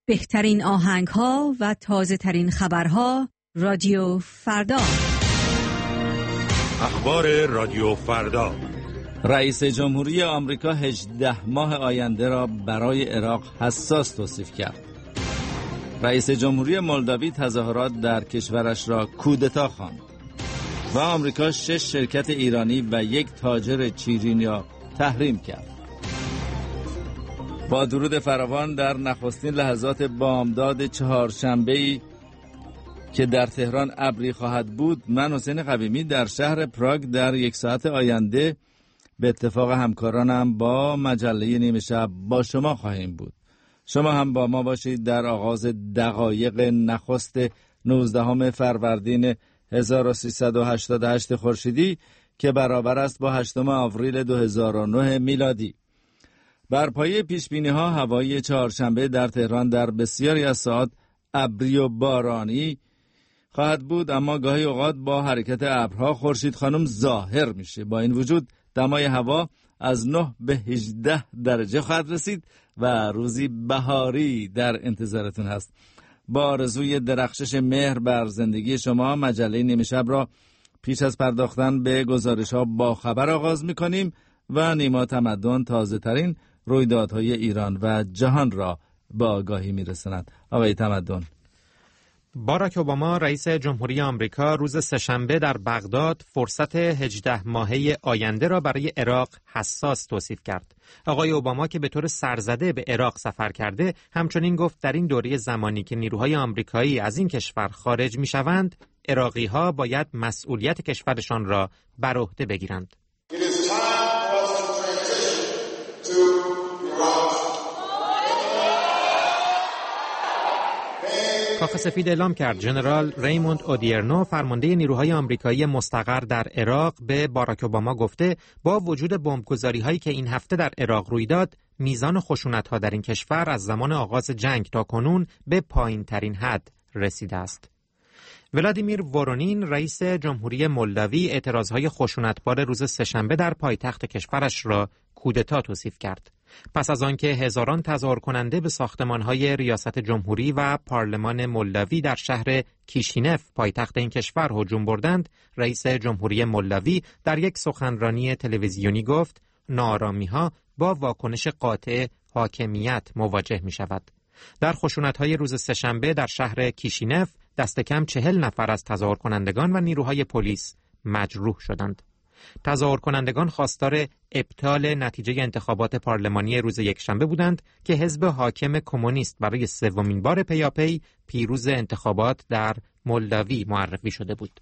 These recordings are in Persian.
بهترین آهنگ‌ها و تازه‌ترین خبرها رادیو فردا. اخبار رادیو فردا. رئیس جمهوری آمریکا 18 ماه آینده را برای عراق حساس توصیف کرد. رئیس جمهوری مولداوی تظاهرات در کشورش را کودتا خواند. و آمریکا 6 شرکت ایرانی و 1 تاجر چینی را تحریم کرد. با درود فراوان در نخستین لحظات بامداد چهارشنبه‌ای که در تهران ابری خواهد بود، من حسین قویمی در شهر پراگ در 1 ساعت آینده به اتفاق همکارانم با مجله نیمه شب با شما خواهیم بود. شما هم با ما باشید در آغاز دقایق نخست 19 فروردین 1388 خورشیدی که برابر است با 8 آوریل 2009 میلادی. بر پایه پیشبینی‌ها هوای چهارشنبه در تهران در بسیاری از ساعات ابری و بارانی خواهد بود، اما گاهی اوقات با حرکت ابرها خورشید خانم ظاهر میشه. با این وجود دمای هوا از 9 به 18 درجه خواهد رسید و روزی بهاری در انتظارتون هست. با آرزوی درخشش مهر بر زندگی شما، مجله نیمه شب را پیش از پرداختن به گزارش‌ها با خبر آغاز می‌کنیم و نیما تمدن تازه ترین رویدادهای ایران و جهان را به آگاهی می‌رساند. آقای تمدن. باراک اوباما رئیس جمهوری آمریکا روز سه‌شنبه در بغداد فرصت 18 ماهه آینده را برای عراق حساس توصیف کرد. آقای اوباما که به طور سرزده به عراق سفر کرده، همچنین گفت در این دوره زمانی که نیروهای آمریکایی از این کشور خارج می‌شوند، عراقی‌ها باید مسئولیت کشورشان را بر عهده بگیرند. کاخ سفید اعلام کرد ژنرال ریموند اودیرنو، فرمانده نیروهای آمریکایی مستقر در عراق، به باراک اوباما گفته با وجود بمبگذاری‌هایی که این هفته در عراق روی داد، میزان خشونت‌ها در این کشور از زمان آغاز جنگ تا کنون به پایین‌ترین حد رسیده است. ولادیمیر وورونین رئیس جمهوری مولداوی اعتراضهای خشونتبار روز سه‌شنبه در پایتخت کشورش را کودتا توصیف کرد. پس از آنکه هزاران تظاهر کننده به ساختمان‌های ریاست جمهوری و پارلمان مولداوی در شهر کیشینف پایتخت این کشور هجوم بردند، رئیس جمهوری مولداوی در یک سخنرانی تلویزیونی گفت ناآرامی‌ها با واکنش قاطع حاکمیت مواجه می‌شود. در خشونت‌های روز سه‌شنبه در شهر کیشینف دست کم 40 نفر از تظاهر کنندگان و نیروهای پلیس مجروح شدند. تظاهر کنندگان خواستار ابطال نتیجه انتخابات پارلمانی روز یکشنبه بودند که حزب حاکم کمونیست برای 3مین بار پیاپی پیروز انتخابات در مولداوی معرفی شده بود.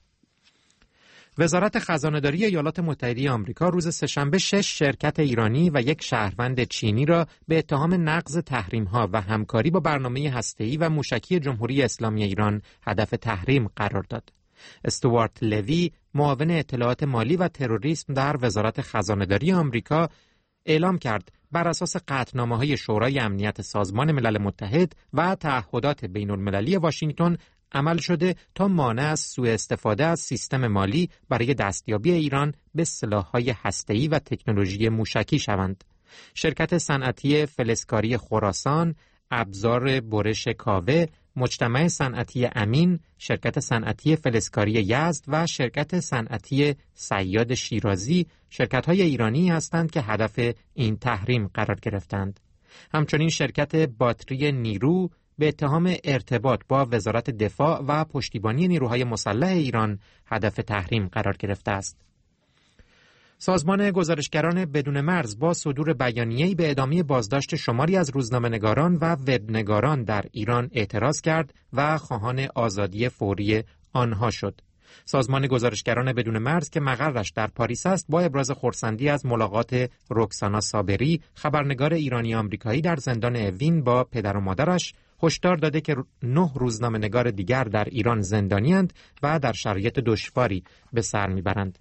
وزارت خزانه‌داری ایالات متحده آمریکا روز سه‌شنبه 6 شرکت ایرانی و 1 شهروند چینی را به اتهام نقض تحریم‌ها و همکاری با برنامه هسته‌ای و موشکی جمهوری اسلامی ایران هدف تحریم قرار داد. استوارت لوی، معاون اطلاعات مالی و تروریسم در وزارت خزانه‌داری آمریکا، اعلام کرد بر اساس قطعنامه‌های شورای امنیت سازمان ملل متحد و تعهدات بین‌المللی واشنگتن عمل شده تا مانع از سوء استفاده از سیستم مالی برای دستیابی ایران به سلاح‌های هسته‌ای و تکنولوژی موشکی شوند. شرکت صنعتی فلزکاری خراسان، ابزار برش کاوه، مجتمع صنعتی امین، شرکت صنعتی فلزکاری یزد و شرکت صنعتی صیاد شیرازی شرکت‌های ایرانی هستند که هدف این تحریم قرار گرفتند. همچنین شرکت باتری نیرو به اتهام ارتباط با وزارت دفاع و پشتیبانی نیروهای مسلح ایران هدف تحریم قرار گرفته است. سازمان گزارشگران بدون مرز با صدور بیانیه‌ای به ادامه بازداشت شماری از روزنامه‌نگاران و وبنگاران در ایران اعتراض کرد و خواهان آزادی فوری آنها شد. سازمان گزارشگران بدون مرز که مقرش در پاریس است، با ابراز خرسندی از ملاقات رکسانا صابری، خبرنگار ایرانی آمریکایی در زندان اوین با پدر و مادرش، هشدار داده که 9 روزنامه‌نگار دیگر در ایران زندانی‌اند و در شرایط دشواری به سر می‌برند.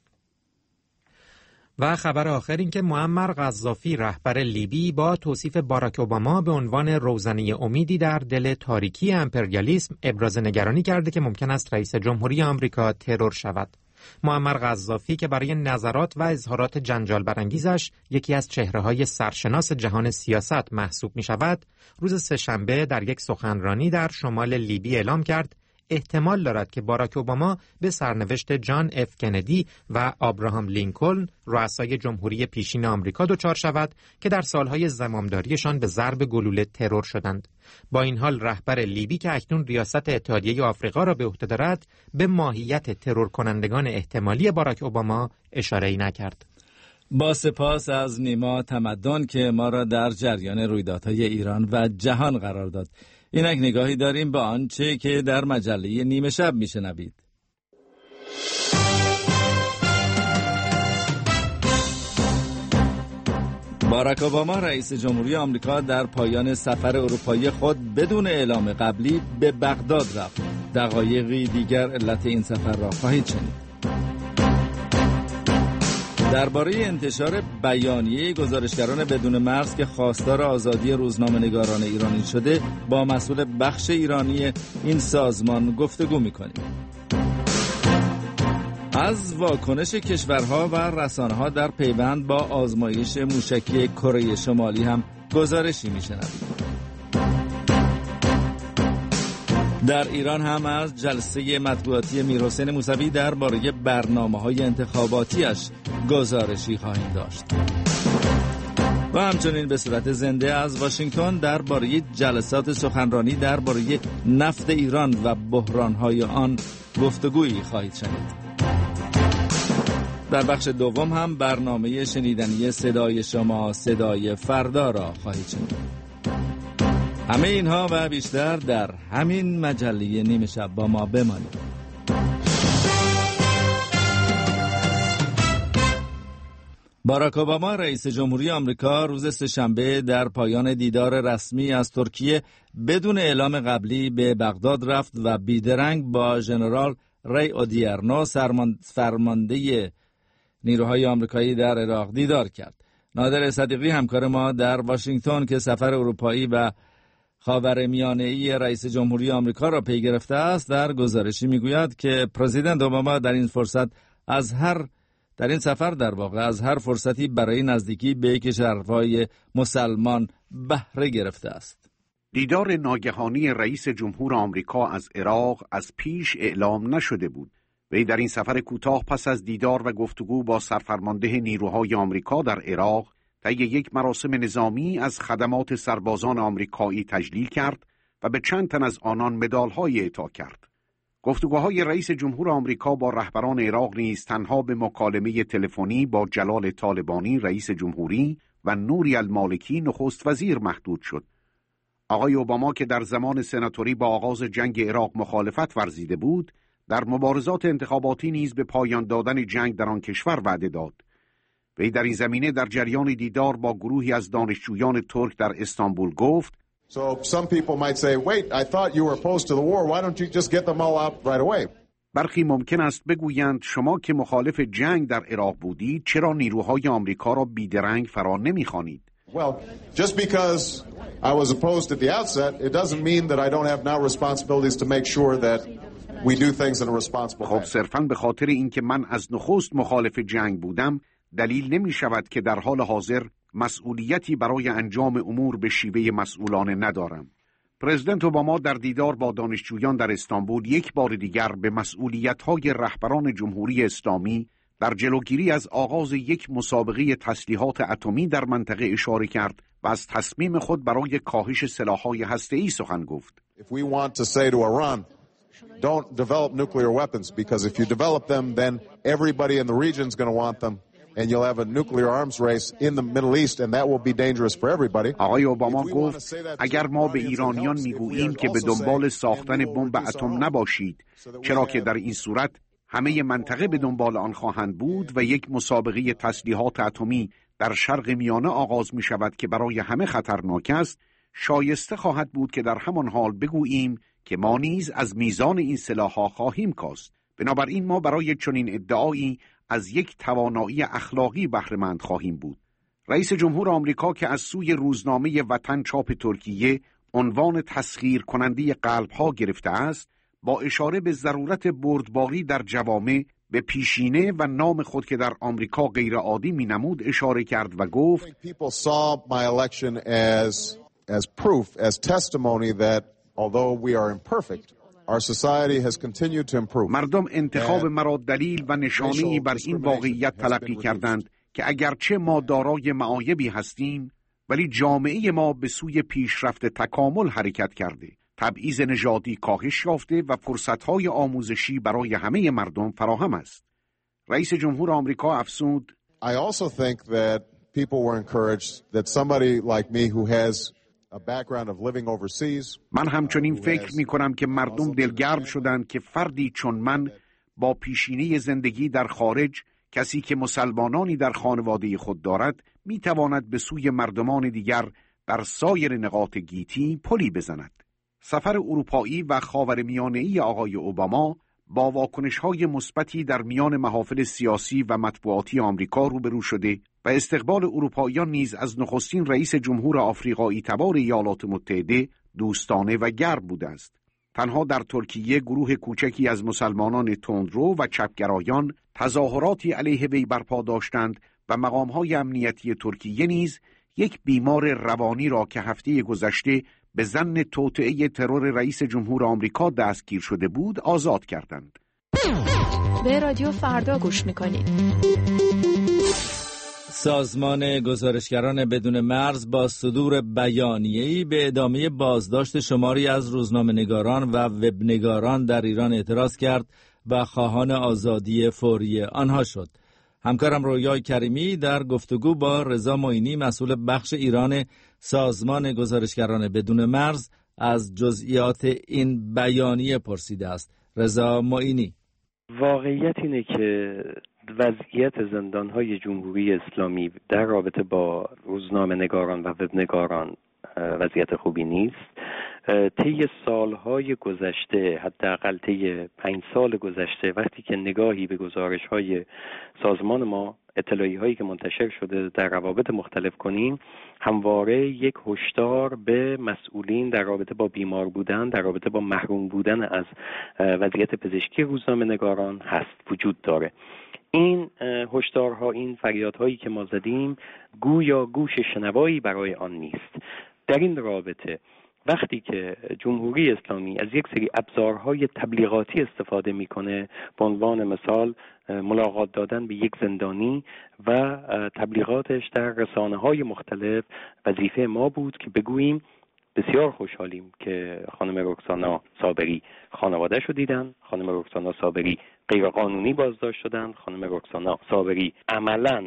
و خبر آخر این که معمر قذافی رهبر لیبی با توصیف باراک اوباما به عنوان روزنه امیدی در دل تاریکی امپریالیسم ابراز نگرانی کرده که ممکن است رئیس جمهوری آمریکا ترور شود. معمر قذافی که برای نظرات و اظهارات جنجال برانگیزش یکی از چهره‌های سرشناس جهان سیاست محسوب می‌شود، روز سه‌شنبه در یک سخنرانی در شمال لیبی اعلام کرد احتمال دارد که باراک اوباما به سرنوشت جان اف کندی و آبراهام لینکلن رؤسای جمهوری پیشین آمریکا دچار شود که در سالهای زمامداریشان به ضرب گلوله ترور شدند. با این حال رهبر لیبی که اکنون ریاست اتحادیه آفریقا را به عهده دارد به ماهیت ترور کنندگان احتمالی باراک اوباما اشاره‌ای نکرد. با سپاس از نیما تمدن که ما را در جریان رویدادهای ایران و جهان قرار داد. اینک نگاهی داریم به آنچه که در مجله نیمه شب میشنوید. باراک اوباما رئیس جمهوری آمریکا در پایان سفر اروپایی خود بدون اعلام قبلی به بغداد رفت. دقایقی دیگر علت این سفر را خواهید شنید. درباره انتشار بیانیه گزارشگران بدون مرز که خواستار آزادی روزنامه‌نگاران ایرانی شده با مسئول بخش ایرانی این سازمان گفتگو می‌کنیم. از واکنش کشورها و رسانه‌ها در پیوند با آزمایش موشکی کره شمالی هم گزارشی می‌شنوید. در ایران هم از جلسه مطبوعاتی میرحسین موسوی درباره برنامه‌های انتخاباتیش گزارشی خواهیم داشت. و همچنین به صورت زنده از واشنگتن درباره جلسات سخنرانی درباره نفت ایران و بحران‌های آن گفتگویی خواهید شنید. در بخش دوم هم برنامه شنیدنی صدای شما، صدای فردا را خواهید شنید. همه اینها و بیشتر در همین مجله نیمه شب با ما بمانید. باراک اوباما رئیس جمهوری آمریکا روز سه‌شنبه در پایان دیدار رسمی از ترکیه بدون اعلام قبلی به بغداد رفت و بیدرنگ با ژنرال ری اودیرنو فرمانده نیروهای آمریکایی در عراق دیدار کرد. نادر صدیقی همکار ما در واشنگتن که سفر اروپایی و خاورمیانه‌ای رئیس جمهوری آمریکا را پی گرفته است در گزارشی میگوید که پرزیدنت اوباما در این سفر از هر فرصتی برای نزدیکی به کشورهای مسلمان بهره گرفته است. دیدار ناگهانی رئیس جمهور آمریکا از عراق از پیش اعلام نشده بود. وی در این سفر کوتاه پس از دیدار و گفتگو با سرفرمانده نیروهای آمریکا در عراق طی یک مراسم نظامی از خدمات سربازان آمریکایی تجلیل کرد و به چند تن از آنان مدال‌های اعطا کرد. گفتگوهای رئیس جمهور آمریکا با رهبران عراق نیز تنها به مکالمه تلفنی با جلال طالبانی رئیس جمهوری و نوری المالکی نخست وزیر محدود شد. آقای اوباما که در زمان سناتوری با آغاز جنگ عراق مخالفت ورزیده بود، در مبارزات انتخاباتی نیز به پایان دادن جنگ در آن کشور وعده داد. وی در این زمینه در جریان دیدار با گروهی از دانشجویان ترک در استانبول گفت: So some people might say, wait, I thought you were opposed to the war. Why don't you just get them all out right away? برخی ممکن است بگویند شما که مخالف جنگ در عراق بودید چرا نیروهای آمریکا را بیدرنگ فرا نمی‌خوانید؟ Well, just because I was opposed at the outset, it doesn't mean that I don't have now responsibilities to make sure that we do things in a responsible way. خب صرفاً به خاطر اینکه من از نخست مخالف جنگ بودم دلیل نمی شود که در حال حاضر مسئولیتی برای انجام امور به شیوه مسئولانه ندارم. پرزیدنت اوباما در دیدار با دانشجویان در استانبول یک بار دیگر به مسئولیت‌های رهبران جمهوری اسلامی در جلوگیری از آغاز یک مسابقه تسلیحات اتمی در منطقه اشاره کرد و از تصمیم خود برای کاهش سلاح‌های هسته‌ای سخن گفت. If we want to say to Iran, don't develop nuclear weapons, because if you develop them, then everybody in the region is going to want them. And you'll have a nuclear arms race in the Middle East, and that will be dangerous for everybody. آقای اوباما گفت اگر ما به ایرانیان میگوییم که به دنبال ساختن بمب اتم نباشید، چرا که در این صورت همه منطقه به دنبال آن خواهند بود و یک مسابقه تسلیحات اتمی در شرق میانه آغاز می شود که برای همه خطرناک است، شایسته خواهد بود که در همان حال بگوییم که ما نیز از میزان این سلاح‌ها خواهیم کاست. بنابراین ما برای چنین ادعایی از یک توانایی اخلاقی بهره‌مند خواهیم بود. رئیس جمهور آمریکا که از سوی روزنامه وطن چاپ ترکیه عنوان تسخیر کننده قلب‌ها گرفته است، با اشاره به ضرورت بردباری در جوامع به پیشینه و نام خود که در آمریکا غیرعادی می‌نمود اشاره کرد و گفت People saw my election as proof, as testimony that although we are imperfect, our society has continued to improve. مردم انتخاب مرا دلیل و نشانه‌ای بر این واقعیت تلقی کردند که اگرچه ما دارای معایبی هستیم ولی جامعه ما به سوی پیشرفت تکامل حرکت کرده. تبعیض نژادی کاهش یافته و فرصت‌های آموزشی برای همه مردم فراهم است. رئیس جمهور آمریکا افزود I also think that people were encouraged that somebody like me who has a background of living overseas. من همچنین فکر می‌کنم که مردم دلگرم شدند که فردی چون من با پیشینه زندگی در خارج، کسی که مسلمانانی در خانواده خود دارد، می‌تواند به سوی مردمان دیگر در سایر نقاط گیتی پلی بزند. سفر اروپایی و خاورمیانه‌ای آقای اوباما با واکنش‌های مثبتی در میان محافل سیاسی و مطبوعاتی آمریکا روبرو شده و استقبال اروپاییان نیز از نخستین رئیس جمهور آفریقایی تبار ایالات متحده دوستانه و گرم بوده است. تنها در ترکیه گروه کوچکی از مسلمانان تندرو و چپگرایان تظاهراتی علیه وی برپا داشتند و مقام‌های امنیتی ترکیه نیز یک بیمار روانی را که هفته گذشته به ظن توطئه ترور رئیس جمهور آمریکا دستگیر شده بود آزاد کردند. به رادیو فردا گوش میکنید. سازمان گزارشگران بدون مرز با صدور بیانیه‌ای به ادامه بازداشت شماری از روزنامه‌نگاران و وبنگاران در ایران اعتراض کرد و خواهان آزادی فوری آنها شد. همکارم رویا کریمی در گفتگو با رضا معینی مسئول بخش ایران سازمان گزارشگران بدون مرز از جزئیات این بیانیه پرسیده است. رضا معینی: واقعیت اینه که وضعیت زندان‌های جمهوری اسلامی در رابطه با روزنامه‌نگاران و وبنگاران وضعیت خوبی نیست. طی سالهای گذشته، حداقل طی 5 سال گذشته، وقتی که نگاهی به گزارش‌های سازمان ما، اطلاعیه‌هایی که منتشر شده در روابط مختلف کنیم، همواره یک هشدار به مسئولین در رابطه با بیمار بودن، در رابطه با محروم بودن از وضعیت پزشکی روزنامه‌نگاران هست، وجود داره. این هشدارها، این فریادهایی که ما زدیم گویا گوش شنوایی برای آن نیست. در این رابطه وقتی که جمهوری اسلامی از یک سری ابزارهای تبلیغاتی استفاده میکنه، به عنوان مثال ملاقات دادن به یک زندانی و تبلیغاتش در رسانه‌های مختلف، وظیفه ما بود که بگوییم بسیار خوشحالیم که خانم رکسانا صابری خانواده‌اش رو دیدن، خانم رکسانا صابری غیرقانونی بازداشت شدن، خانم رکسانا صابری عملاً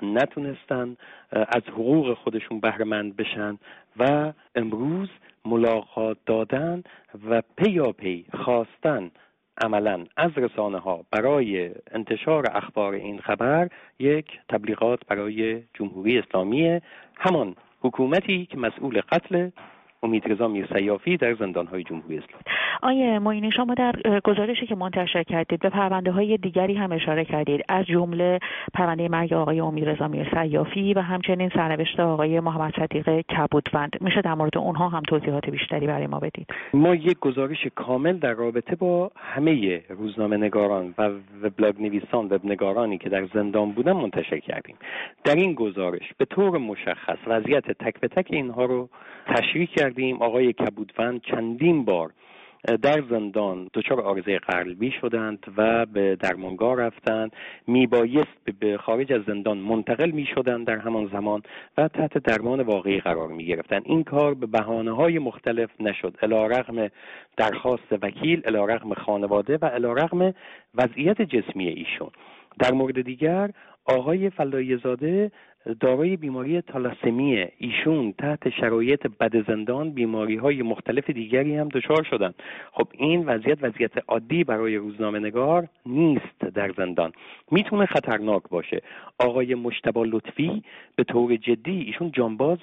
نتونستن از حقوق خودشون بهره مند بشن و امروز ملاقات دادن و پیاپی خواستن عملاً از رسانه‌ها برای انتشار اخبار این خبر یک تبلیغات برای جمهوری اسلامی، همان حکومتی که مسئول قتل امیدرضا میرسیافی در زندان‌های جمهوری اسلامی. آیه معینی، شما در گزارشی که منتشر کردید به پرونده‌های دیگری هم اشاره کردید، از جمله پرونده مرگ آقای امیدرضا میرسیافی و همچنین سرنوشت آقای محمد صدیق کبودوند. میشه در مورد اونها هم توضیحات بیشتری برای ما بدید؟ ما یک گزارش کامل در رابطه با همه روزنامه‌نگاران و وبلاگ نویسان، وبنگارانی که در زندان بودن منتشر کردیم. در این گزارش به طور مشخص وضعیت تک به تک اینها رو تشریح کردیم. آقای کبودوند چندین بار در زندان دچار عارضه قلبی شدند و به درمانگاه رفتند، میبایست به خارج از زندان منتقل میشدند در همان زمان و تحت درمان واقعی قرار میگرفتند. این کار به بهانه‌های مختلف نشد، علیرغم درخواست وکیل، علیرغم خانواده و علیرغم وضعیت جسمی ایشون. در مورد دیگر آقای فلایی زاده دارای بیماری تالاسمی، ایشون تحت شرایط بد زندان بیماری‌های مختلف دیگری هم دچار شدند. خب این وضعیت عادی برای روزنامه‌نگار نیست در زندان، میتونه خطرناک باشه. آقای مجتبی لطفی به طور جدی ایشون جانباز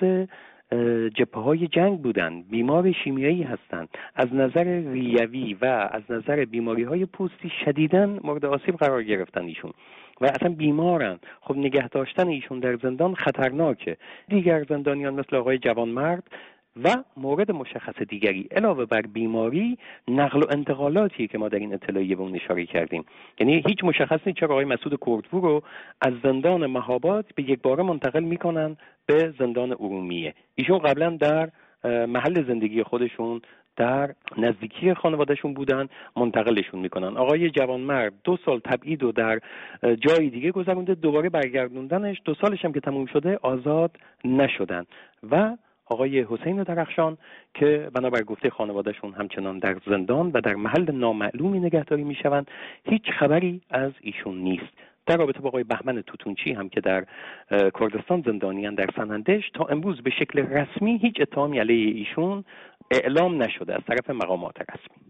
جبهه‌های جنگ بودن، بیمار شیمیایی هستند، از نظر ریوی و از نظر بیماری‌های پوستی شدیداً مورد آسیب قرار گرفتن ایشون و اصلا بیمارن. خب نگه داشتن ایشون در زندان خطرناکه. دیگر زندانیان مثل آقای جوانمرد و مورد مشخص دیگری علاوه بر بیماری، نقل و انتقالاتی که ما در این اطلاعیه به اون اشاره کردیم. یعنی هیچ مشخص نیست چرا آقای مسعود کردپور رو از زندان مهاباد به یک باره منتقل میکنن به زندان ارومیه. ایشون قبلا در محل زندگی خودشون در نزدیکی خانوادهشون بودن، منتقلشون میکنن. آقای جوانمرد 2 سال تبعید و در جای دیگه گذرونده، دوباره برگردوندنش، 2 سالش هم که تموم شده آزاد نشدن. و آقای حسین درخشان که بنابر گفته خانوادهشون همچنان در زندان و در محل نامعلومی نگهداری میشوند، هیچ خبری از ایشون نیست. در رابطه با آقای بهمن توتونچی هم که در کردستان زندانیان در سنندج، تا امروز به شکل رسمی هیچ اتهامی علیه ایشون اعلام نشده از طرف مقامات رسمی.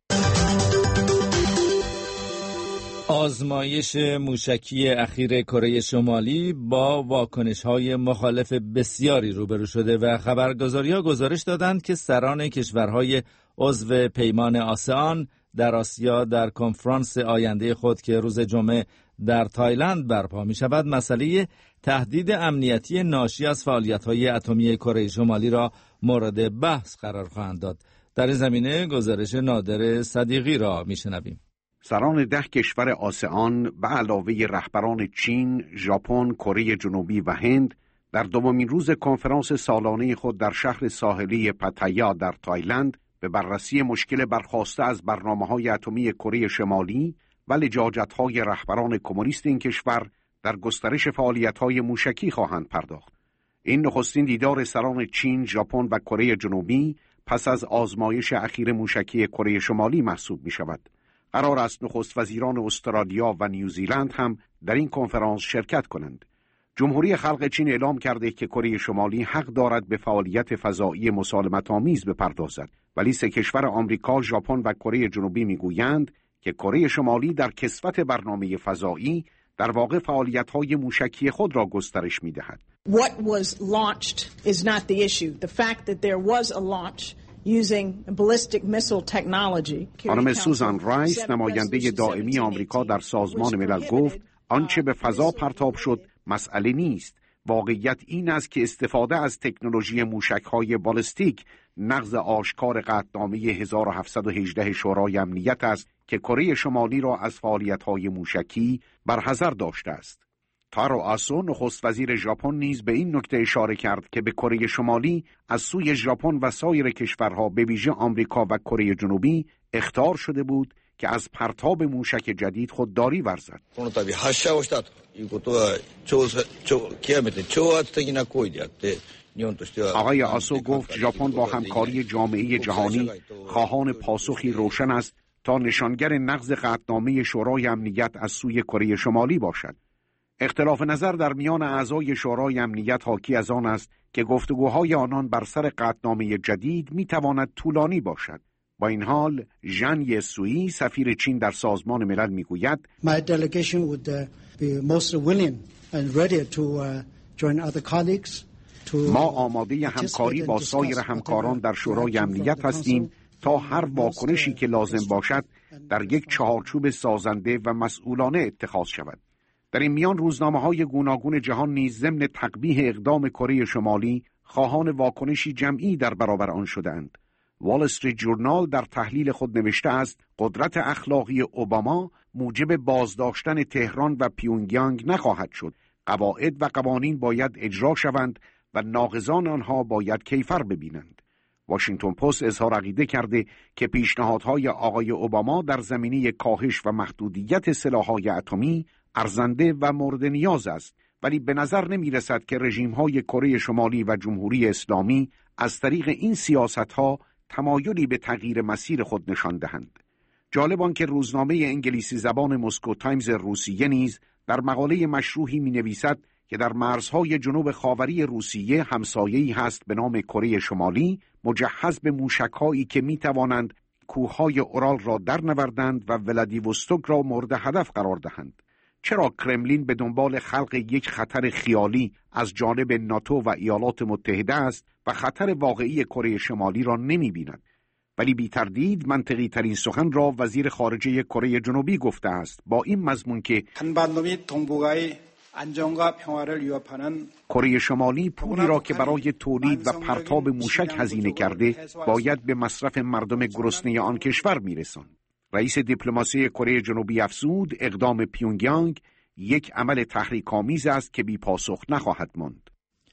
آزمایش موشکی اخیر کره شمالی با واکنش‌های مخالف بسیاری روبرو شده و خبرگزاری‌ها گزارش دادند که سران کشورهای عضو پیمان آسئان در آسیا در کنفرانس آینده خود که روز جمعه در تایلند برپا می‌شود، مسئله تهدید امنیتی ناشی از فعالیت‌های اتمی کره شمالی را مورد بحث قرار خواهند داد. در این زمینه گزارش نادر صدیقی را می‌شنویم. سران 10 کشور آسئان به علاوه رهبران چین، ژاپن، کره جنوبی و هند در دومین روز کنفرانس سالانه خود در شهر ساحلی پتایا در تایلند به بررسی مشکل برخاسته از برنامه‌های اتمی کره شمالی و لجاجت‌های رهبران کمونیست این کشور در گسترش فعالیت‌های موشکی خواهند پرداخت. این نخستین دیدار سران چین، ژاپن و کره جنوبی پس از آزمایش اخیر موشکی کره شمالی محسوب می‌شود. قرار است نخست وزیران استرالیا و نیوزیلند هم در این کنفرانس شرکت کنند. جمهوری خلق چین اعلام کرده که کره شمالی حق دارد به فعالیت فضایی مسالمت‌آمیز بپردازد، ولی 3 کشور آمریکا، ژاپن و کره جنوبی میگویند که کره شمالی در کسوت برنامه فضایی در واقع فعالیت‌های موشکی خود را گسترش می‌دهد. What was launched is not the issue. The fact that there was a launch using ballistic missile technology. خانم سوزان رایس، نماینده دائمی آمریکا در سازمان ملل، گفت آنچه به فضا پرتاب شد مسئله نیست. واقعیت این است که استفاده از تکنولوژی موشک‌های بالستیک نقض آشکار قطعنامه 1718 شورای امنیت است که کره شمالی را از فعالیت‌های موشکی برحذر داشته است. تارو آسو، نخست وزیر ژاپن، نیز به این نکته اشاره کرد که به کره شمالی از سوی ژاپن و سایر کشورها به ویژه آمریکا و کره جنوبی اخطار شده بود که از پرتاب موشک جدید خودداری ورزد. آقای آسو گفت ژاپن با همکاری جامعه جهانی خواهان پاسخی روشن است تا نشانگر نقض قطعنامه شورای امنیت از سوی کره شمالی باشد. اختلاف نظر در میان اعضای شورای امنیت حاکی از آن است که گفتگوهای آنان بر سر قطعنامه جدید میتواند طولانی باشد. با این حال ژن یسویی، سفیر چین در سازمان ملل، میگوید My delegation would be most willing and ready to join other colleagues. ما آماده همکاری با سایر همکاران در شورای امنیت هستیم تا هر واکنشی که لازم باشد در یک چهارچوب سازنده و مسئولانه اتخاذ شود. در این میان روزنامه‌های گوناگون جهان نیز ضمن تقبیح اقدام کره شمالی خواهان واکنشی جمعی در برابر آن شدند. وال استریت جورنال در تحلیل خود نوشته است قدرت اخلاقی اوباما موجب بازداشتن تهران و پیونگیانگ نخواهد شد. قواعد و قوانین باید اجرا شوند و ناقضان آنها باید کیفر ببینند. واشنگتن پست اظهار عقیده کرده که پیشنهادهای آقای اوباما در زمینه کاهش و محدودیت سلاح‌های اتمی ارزنده و مورد نیاز است، ولی به نظر نمی رسد که رژیم‌های کره شمالی و جمهوری اسلامی از طریق این سیاست‌ها تمایلی به تغییر مسیر خود نشان دهند. جالب آن که روزنامه انگلیسی زبان مسکو تایمز روسیه نیز در مقاله مشروحی می‌نویسد که در مرزهای جنوب خاوری روسیه همسایه‌ای هست به نام کره شمالی مجهز به موشک‌هایی که می‌توانند کوههای اورال را درنوردند و ولادیوستوک را مورد هدف قرار دهند. چرا کرملین به دنبال خلق یک خطر خیالی از جانب ناتو و ایالات متحده است و خطر واقعی کره شمالی را نمی بیند؟ ولی بی تردید منطقی ترین سخن را وزیر خارجه کره جنوبی گفته است، با این مضمون که کره شمالی پولی را که برای تولید و پرتاب موشک هزینه کرده باید به مصرف مردم گرسنه آن کشور میرساند. رئیس دیپلماسی کره جنوبی افزود اقدام پیونگیانگ یک عمل تحریک‌آمیز است که بی پاسخ نخواهد ماند.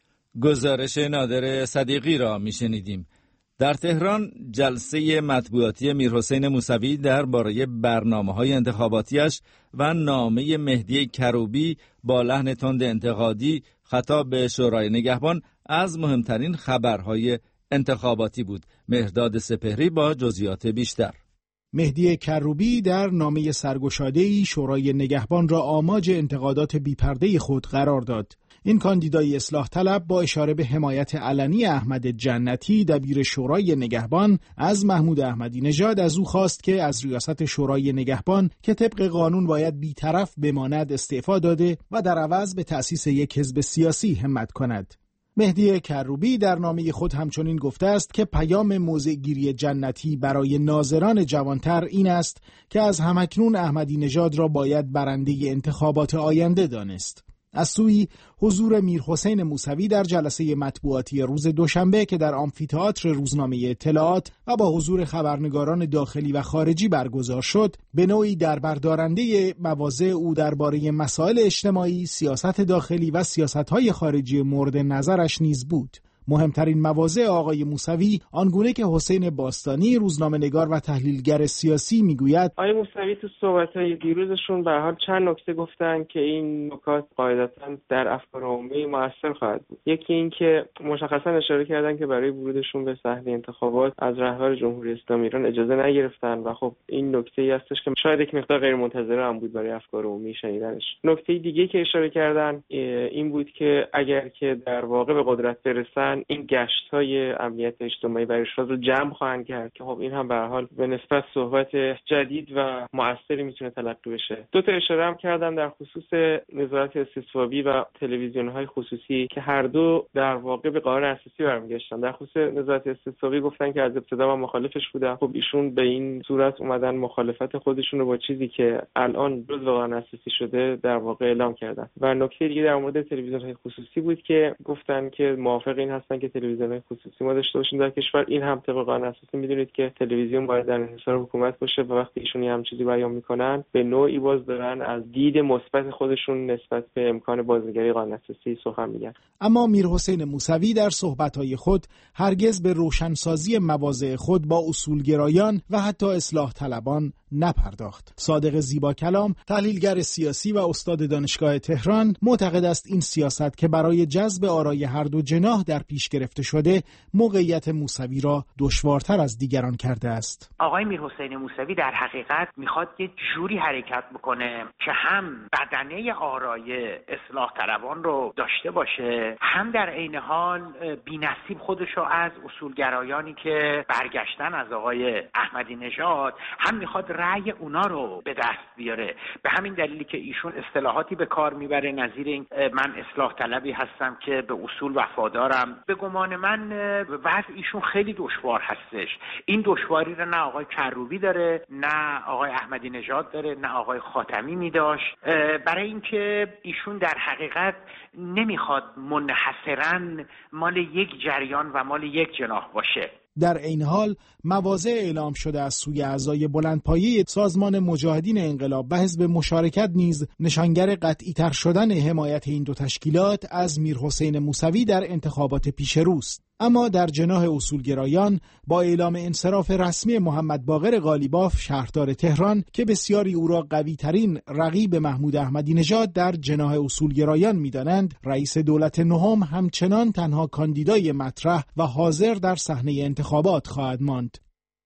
گزارش نادر صدیقی را میشنیدیم. در تهران جلسه مطبوعاتی میرحسین موسوی درباره برنامه‌های انتخاباتیش و نامه مهدی کروبی با لحن تند انتقادی خطاب به شورای نگهبان از مهمترین خبرهای انتخاباتی بود. مهرداد سپهری با جزئیات بیشتر. مهدی کروبی در نامه سرگشاده‌ای شورای نگهبان را آماج انتقادات بی‌پرده خود قرار داد. این کاندیدای اصلاح طلب با اشاره به حمایت علنی احمد جنتی دبیر شورای نگهبان از محمود احمدی نژاد از او خواست که از ریاست شورای نگهبان که طبق قانون باید بی‌طرف بماند استعفا داده و در عوض به تأسیس یک حزب سیاسی همت کند. مهدی کروبی در نامه خود همچنین گفته است که پیام موضع‌گیری جنتی برای ناظران جوانتر این است که از همکنون احمدی نژاد را باید برنده انتخابات آینده دانست. از سوی حضور میرحسین موسوی در جلسه مطبوعاتی روز دوشنبه که در آمفی‌تئاتر روزنامه اطلاعات و با حضور خبرنگاران داخلی و خارجی برگزار شد، به نوعی دربردارنده مواضع او درباره مسائل اجتماعی، سیاست داخلی و سیاست‌های خارجی مورد نظرش نیز بود. مهمترین مواضع آقای موسوی آنگونه که حسین باستانی روزنامه‌نگار و تحلیلگر سیاسی میگوید آقای موسوی تو صحبت‌های دیروزشون به هر حال چند نکته گفتن که این نکات قاعدتاً در افکار عمومی مؤثر خواهد بود. یکی این که مشخصاً اشاره کردن که برای ورودشون به صحنه انتخابات از رهبر جمهوری اسلامی ایران اجازه نگرفتن و خب این نکته‌ای هستش که شاید یک مقدار غیر منتظره هم بود برای افکار عمومی شنیدنش. نکته دیگه که اشاره کردن این بود که اگر که در واقع به قدرت برسن این گشت‌های امنیت اجتماعی برای شورا رو جمع خواهند کرد که خب این هم به هر حال به نسبت صحبت جدید و مؤثری میتونه تلقی بشه. دو تا اشاره هم کردم در خصوص نظارت استثبابی و تلویزیون‌های خصوصی که هر دو در واقع به قانون اساسی برمیگشتن. در خصوص نظارت استثبابی گفتن که از ابتدا من مخالفش بودم. خب ایشون به این صورت اومدن مخالفت خودشون رو با چیزی که الان جزء قانون اساسی شده در واقع اعلام کردن. و نکته دیگه در مورد تلویزیون‌های خصوصی بود که گفتن که موافق این هستن که تلویزیون خصوصی ما داشته باشیم در کشور. این هم طبق قانون اساسی میدونید که تلویزیون باید در انحصار حکومت باشه و وقتی ایشون هم چیزی بیان میکنن به نوعی باز دارن از دید مثبت خودشون نسبت به امکان بازنگری قانون اساسی سخن میگن. اما میرحسین موسوی در صحبت‌های خود هرگز به روشنسازی مواضع خود با اصولگرایان و حتی اصلاح طلبان نپرداخت. صادق زیبا کلام، تحلیلگر سیاسی و استاد دانشگاه تهران، معتقد است این سیاست که برای جذب آرای هر دو جناح در پیش گرفته شده، موقعیت موسوی را دشوارتر از دیگران کرده است. آقای میرحسین موسوی در حقیقت میخواد یه جوری حرکت بکنه که هم بدنه آرای اصلاح طلبان رو داشته باشه، هم در عین حال بی‌نصیب خودش رو از اصولگرایانی که برگشتن از آقای احمدی نژاد، هم میخواد رأی اونا رو به دست بیاره. به همین دلیلی که ایشون اصطلاحاتی به کار میبره نظیر این من اصلاح طلبی هستم که به اصول وفادارم. به گمان من وضع ایشون خیلی دشوار هستش. این دشواری رو نه آقای کروبی داره، نه آقای احمدی نژاد داره، نه آقای خاتمی میداشت. برای اینکه ایشون در حقیقت نمیخواد منحصراً مال یک جریان و مال یک جناح باشه. در این حال مواضع اعلام شده از سوی اعضای بلندپایه سازمان مجاهدین انقلاب و حزب مشارکت نیز نشانگر قطعی تر شدن حمایت این دو تشکیلات از میرحسین موسوی در انتخابات پیش روست. اما در جناح اصولگرایان با اعلام انصراف رسمی محمد باقر قالیباف شهردار تهران که بسیاری او را قوی ترین رقیب محمود احمدی نژاد در جناح اصولگرایان می‌دانند، رئیس دولت نهم همچنان تنها کاندیدای مطرح و حاضر در صحنه انتخابات خواهد ماند.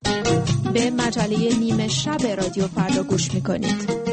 به مجله نیمه شب رادیو فردا گوش می‌کنید.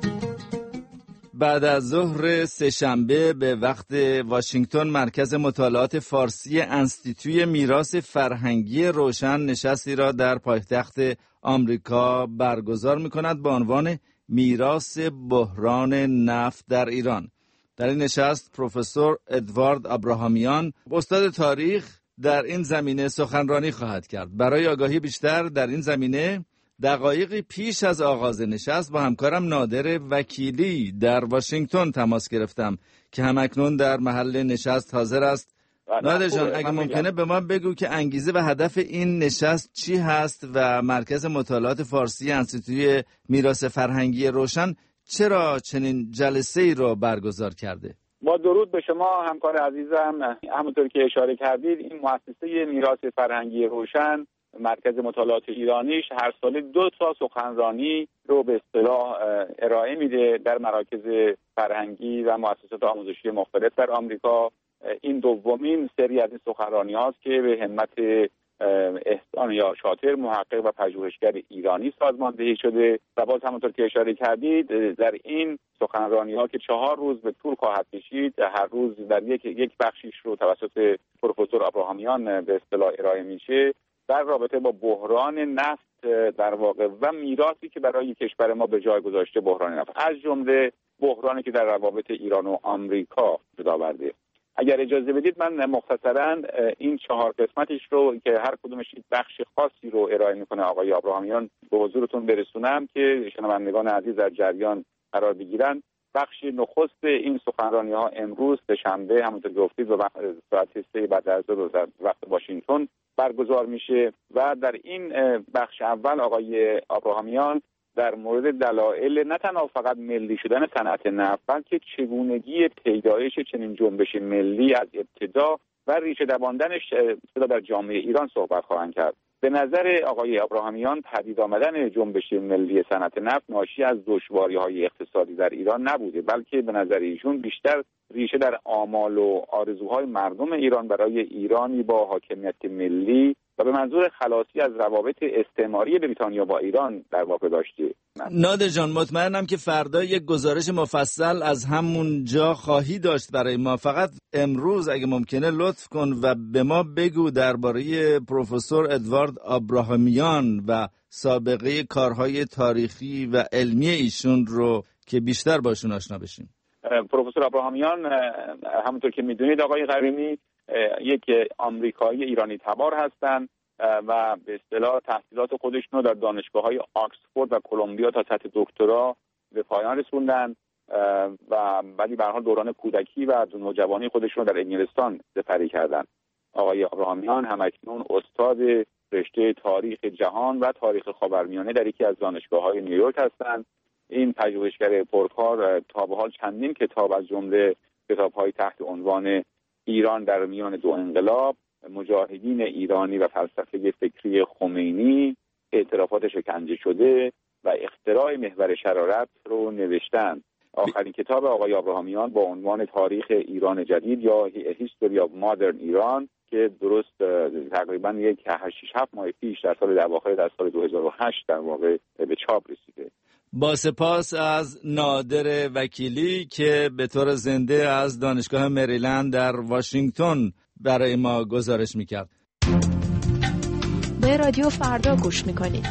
بعد از ظهر سه‌شنبه به وقت واشنگتن، مرکز مطالعات فارسی انستیتوی میراث فرهنگی روشن نشستی را در پایتخت آمریکا برگزار می‌کند با عنوان میراث بحران نفت در ایران. در این نشست پروفسور ادوارد ابراهامیان، استاد تاریخ، در این زمینه سخنرانی خواهد کرد. برای آگاهی بیشتر در این زمینه دقایقی پیش از آغاز نشست با همکارم نادر وکیلی در واشنگتن تماس گرفتم که همکنون در محل نشست حاضر است. نادر جان، اگه ممکنه به ما بگو که انگیزه و هدف این نشست چی هست و مرکز مطالعات فارسی انستیتوی میراث فرهنگی روشن چرا چنین جلسه‌ای رو برگزار کرده؟ با درود به شما همکار عزیزم، همونطور که اشاره کردید این مؤسسه میراث فرهنگی روشن مرکز مطالعات ایرانیش هر سال 2 تا سخنرانی رو به اصطلاح ارائه میده در مراکز فرهنگی و مؤسسات آموزشی مختلف در آمریکا. این دومین سری از این سخنرانی هاست که به همت احسان یا شاطر محقق و پژوهشگر ایرانی سازماندهی شده و باز همونطور که اشاره کردید در این سخنرانی ها که 4 روز به طول خواهد کشید، هر روز در یک بخشیش رو توسط پروفسور ابراهامیان به اصطلاح ارائه میشه در رابطه با بحران نفت در واقع و میراثی که برای کشور ما به جای گذاشته بحران نفت، از جمله بحرانی که در روابط ایران و آمریکا جد آورده. اگر اجازه بدید من مختصراً این 4 قسمتش رو که هر کدومش بخش خاصی رو ارائه میکنه آقای ابراهامیان به حضورتون برسونم که شنوندگان عزیز در جریان قرار بگیرن. بخش نخست این سخنرانی ها امروز سه‌شنبه همونطور گفتید و ساعت 3 بعد از ظهر در وقت واشنگتن برگزار میشه و در این بخش اول آقای ابراهامیان در مورد دلایل نه تنها فقط ملی شدن صنعت نفت بلکه چگونگی پیدایش چنین جنبش ملی از ابتدا و ریشه دواندنش در جامعه ایران صحبت خواهند کرد. به نظر آقای ابراهامیان پدید آمدن جنبش ملی صنعت نفت ناشی از دشواری‌های اقتصادی در ایران نبوده، بلکه به نظر ایشون بیشتر ریشه در آمال و آرزوهای مردم ایران برای ایرانی با حاکمیت ملی و به منظور خلاصی از روابط استعماری بریتانیا با ایران در واقع داشته. نادر جان، مطمئنم که فردا یک گزارش مفصل از همون جا خواهی داشت برای ما. فقط امروز اگه ممکنه لطف کن و به ما بگو درباره پروفسور ادوارد ابراهامیان و سابقه کارهای تاریخی و علمی ایشون رو که بیشتر باشون آشنا بشیم. پروفسور ابراهامیان همونطور که میدونید آقای قویمی یک آمریکایی ایرانی تبار هستند و به اصطلاح تحصیلات خودشون رو در دانشگاه‌های آکسفورد و کلمبیا تا سطح دکترا به پایان رسوندن و ولی به هر حال دوران کودکی و نوجوانی خودشون رو در انگلستان سپری کردند. آقای ابراهامیان همکنون استاد رشته تاریخ جهان و تاریخ خاورمیانه در یکی از دانشگاه‌های نیویورک هستند. این پژوهشگر پرکار تا به حال چندین کتاب از جمله کتاب‌های تحت عنوان ایران در میان 2 انقلاب، مجاهدین ایرانی و فلسفه فکری خمینی، اعترافات شکنجه شده و اختراع محور شرارت رو نوشتن. آخرین کتاب آقای ابراهامیان با عنوان تاریخ ایران جدید یا History of Modern ایران که درست تقریباً 6-7 ماه پیش در سال 2008 در واقع به چاپ رسیده. با سپاس از نادر وکیلی که به طور زنده از دانشگاه مریلند در واشنگتن برای ما گزارش میکرد. به رادیو فردا گوش میکنید.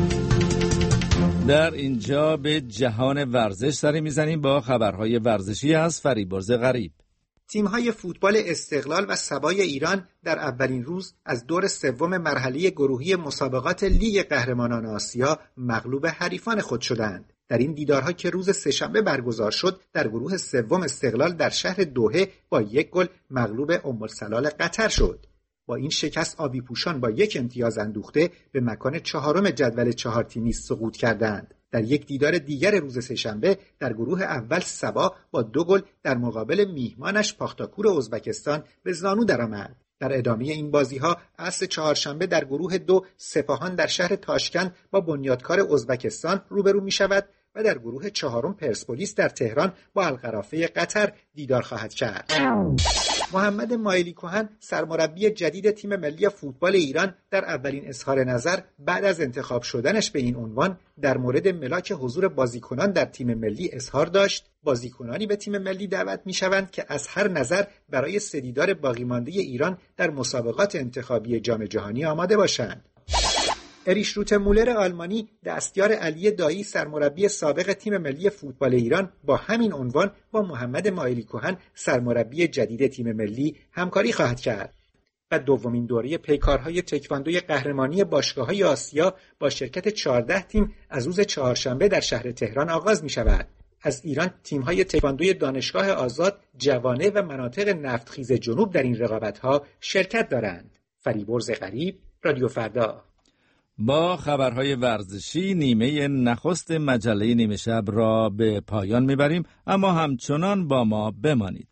در اینجا به جهان ورزش سری میزنیم با خبرهای ورزشی از فریبرز غریب. تیم‌های فوتبال استقلال و سبای ایران در اولین روز از دور سوم مرحله گروهی مسابقات لیگ قهرمانان آسیا مغلوب حریفان خود شدند. در این دیدارها که روز سه‌شنبه برگزار شد، در گروه سوم استقلال در شهر دوحه با 1 گل مغلوب السلال قطر شد. با این شکست آبی پوشان با 1 امتیاز اندوخته به مکان 4م جدول 4 تیمی سقوط کردند. در یک دیدار دیگر روز سه‌شنبه در گروه اول سبا با 2 گل در مقابل میهمانش پاختاکور ازبکستان به زانو درآمد. در ادامه این بازی‌ها عصر چهارشنبه در گروه 2 سپاهان در شهر تاشکند با بنیادکار ازبکستان روبرو می‌شود و در گروه 4 پرسپولیس در تهران با القرافه قطر دیدار خواهد کرد. محمد مایلی کهن سرمربی جدید تیم ملی فوتبال ایران در اولین اظهار نظر بعد از انتخاب شدنش به این عنوان در مورد ملاک حضور بازیکنان در تیم ملی اظهار داشت: بازیکنانی به تیم ملی دعوت می‌شوند که از هر نظر برای سدیدار باقی مانده ایران در مسابقات انتخابی جام جهانی آماده باشند. اریش روت مولر آلمانی دستیار علی دایی سرمربی سابق تیم ملی فوتبال ایران با همین عنوان با محمد مایلی کهن سرمربی جدید تیم ملی همکاری خواهد کرد. و دومین دوره پیکارهای تکواندوی قهرمانی باشگاه‌های آسیا با شرکت 14 تیم از روز چهارشنبه در شهر تهران آغاز می‌شود. از ایران تیم‌های تکواندوی دانشگاه آزاد، جوانه و مناطق نفتخیز جنوب در این رقابت‌ها شرکت دارند. فریبرز غریب، رادیو فردا. با خبرهای ورزشی نیمه نخست مجله نیمه شب را به پایان میبریم، اما همچنان با ما بمانید.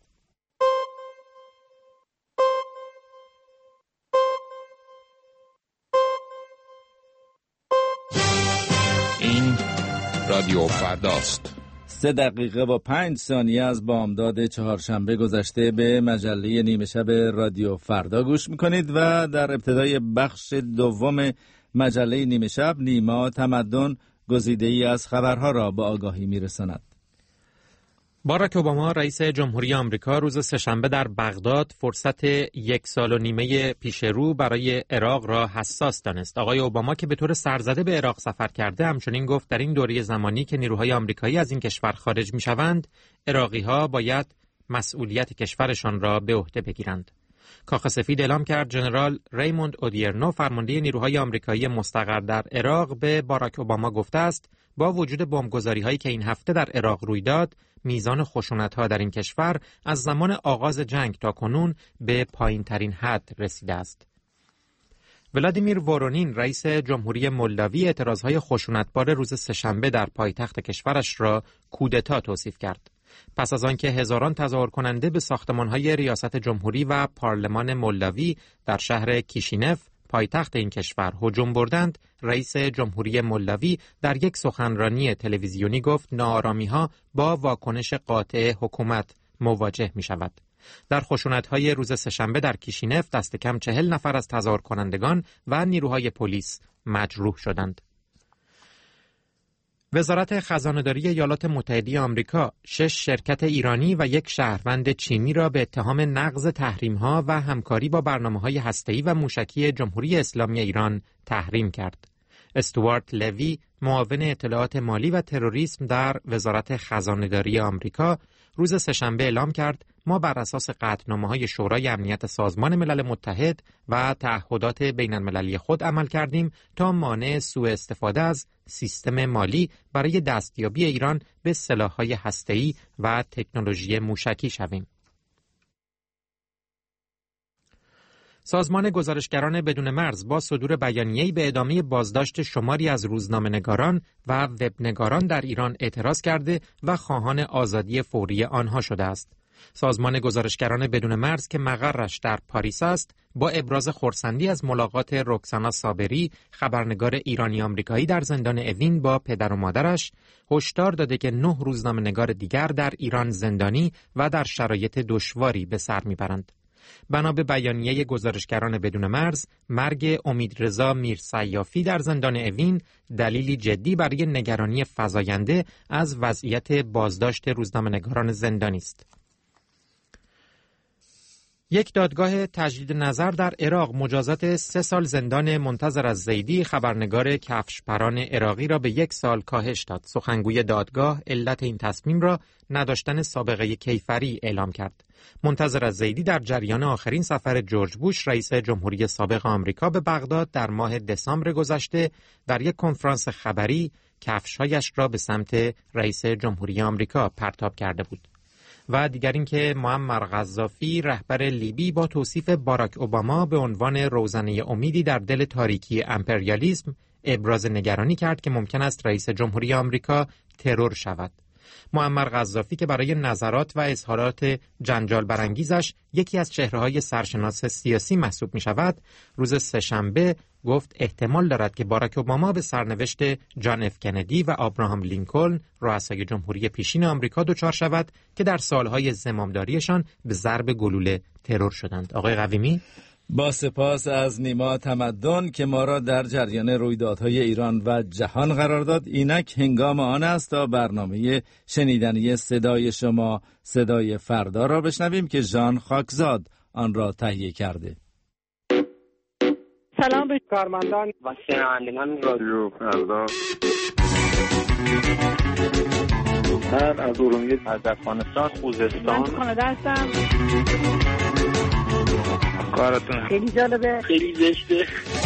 این رادیو فرداست. 3 دقیقه و 5 ثانیه از بامداد چهارشنبه گذشته به مجله نیمه شب رادیو فردا گوش میکنید و در ابتدای بخش دوم مجله نیمه شب نیما تمدن گزیده‌ای از خبرها را به آگاهی میرساند. باراک اوباما رئیس جمهوری آمریکا روز سه‌شنبه در بغداد فرصت 1 سال و نیمه پیش رو برای عراق را حساس دانست. آقای اوباما که به طور سرزده به عراق سفر کرده همچنین گفت در این دوره زمانی که نیروهای آمریکایی از این کشور خارج می‌شوند، عراقی‌ها باید مسئولیت کشورشان را به عهده بگیرند. کاخ سفید اعلام کرد ژنرال ریموند اودیرنو فرمانده نیروهای آمریکایی مستقر در عراق به باراک اوباما گفته است با وجود بمبگذاری‌هایی که این هفته در عراق روی داد، میزان خشونت‌ها در این کشور از زمان آغاز جنگ تا کنون به پایین‌ترین حد رسیده است. ولادیمیر وورونین رئیس جمهوری مولداوی اعتراضهای خشونتبار روز سه‌شنبه در پایتخت کشورش را کودتا توصیف کرد. پس از آنکه هزاران تظاهر کننده به ساختمان‌های ریاست جمهوری و پارلمان مولداوی در شهر کیشینف پایتخت این کشور هجوم بردند، رئیس جمهوری مولداوی در یک سخنرانی تلویزیونی گفت ناآرامی‌ها با واکنش قاطع حکومت مواجه می‌شود. در خشونت‌های روز سه‌شنبه در کیشینف دست کم 40 نفر از تظاهر کنندگان و نیروهای پلیس مجروح شدند. وزارت خزانه‌داری ایالات متحده آمریکا 6 شرکت ایرانی و 1 شهروند چینی را به اتهام نقض تحریم‌ها و همکاری با برنامه‌های هسته‌ای و موشکی جمهوری اسلامی ایران تحریم کرد. استوارت لوی، معاون اطلاعات مالی و تروریسم در وزارت خزانه‌داری آمریکا، روز سه‌شنبه اعلام کرد ما بر اساس قطعنامه‌های شورای امنیت سازمان ملل متحد و تعهدات بین‌المللی خود عمل کردیم تا مانع سوء استفاده از سیستم مالی برای دستیابی ایران به سلاح‌های هسته‌ای و تکنولوژی موشکی شویم. سازمان گزارشگران بدون مرز با صدور بیانیه‌ای به ادامه بازداشت شماری از روزنامه‌نگاران و وبنگاران در ایران اعتراض کرده و خواهان آزادی فوری آنها شده است. سازمان گزارشگران بدون مرز که مقرش در پاریس است، با ابراز خرسندی از ملاقات رکسانا صابری، خبرنگار ایرانی آمریکایی در زندان اوین با پدر و مادرش، هشدار داده که 9 روزنامه‌نگار دیگر در ایران زندانی و در شرایط دشواری به سر میبرند. بنا به بیانیه گزارشگران بدون مرز، مرگ امیدرضا میرسیافی در زندان اوین دلیلی جدی برای نگرانی فزاینده از وضعیت بازداشت روزنامه‌نگاران زندانی است. یک دادگاه تجدید نظر در عراق مجازات 3 سال زندان منتظر الزیدی خبرنگار کفشپران عراقی را به 1 سال کاهش داد. سخنگوی دادگاه علت این تصمیم را نداشتن سابقه کیفری اعلام کرد. منتظر الزیدی در جریان آخرین سفر جورج بوش رئیس جمهوری سابق آمریکا به بغداد در ماه دسامبر گذشته در یک کنفرانس خبری کفش‌هایش را به سمت رئیس جمهوری آمریکا پرتاب کرده بود. و دیگر اینکه معمر قذافی رهبر لیبی با توصیف باراک اوباما به عنوان روزنه امیدی در دل تاریکی امپریالیسم ابراز نگرانی کرد که ممکن است رئیس جمهوری آمریکا ترور شود. معمر قذافی که برای نظرات و اظهارات جنجال برانگیزش یکی از چهره‌های سرشناس سیاسی محسوب می شود، روز سه‌شنبه گفت احتمال دارد که باراک اوباما به سرنوشت جان اف کندی و آبراهام لینکلن رؤسای جمهوری پیشین آمریکا دچار شود که در سالهای زمامداریشان به ضرب گلوله ترور شدند. آقای قویمی، با سپاس از نیما تمدن که ما را در جریان رویدادهای ایران و جهان قرار داد. اینک هنگام آن است تا برنامه شنیدنی صدای شما، صدای فردا را بشنویم که ژان خاکزاد آن را تهیه کرده. سلام به کارمندان و شنوندگان رادیو فردا. من از ارومیه، از افغانستان، خوزستان، من کانادا هستم. کارتون خیلی جالبه، خیلی زشته.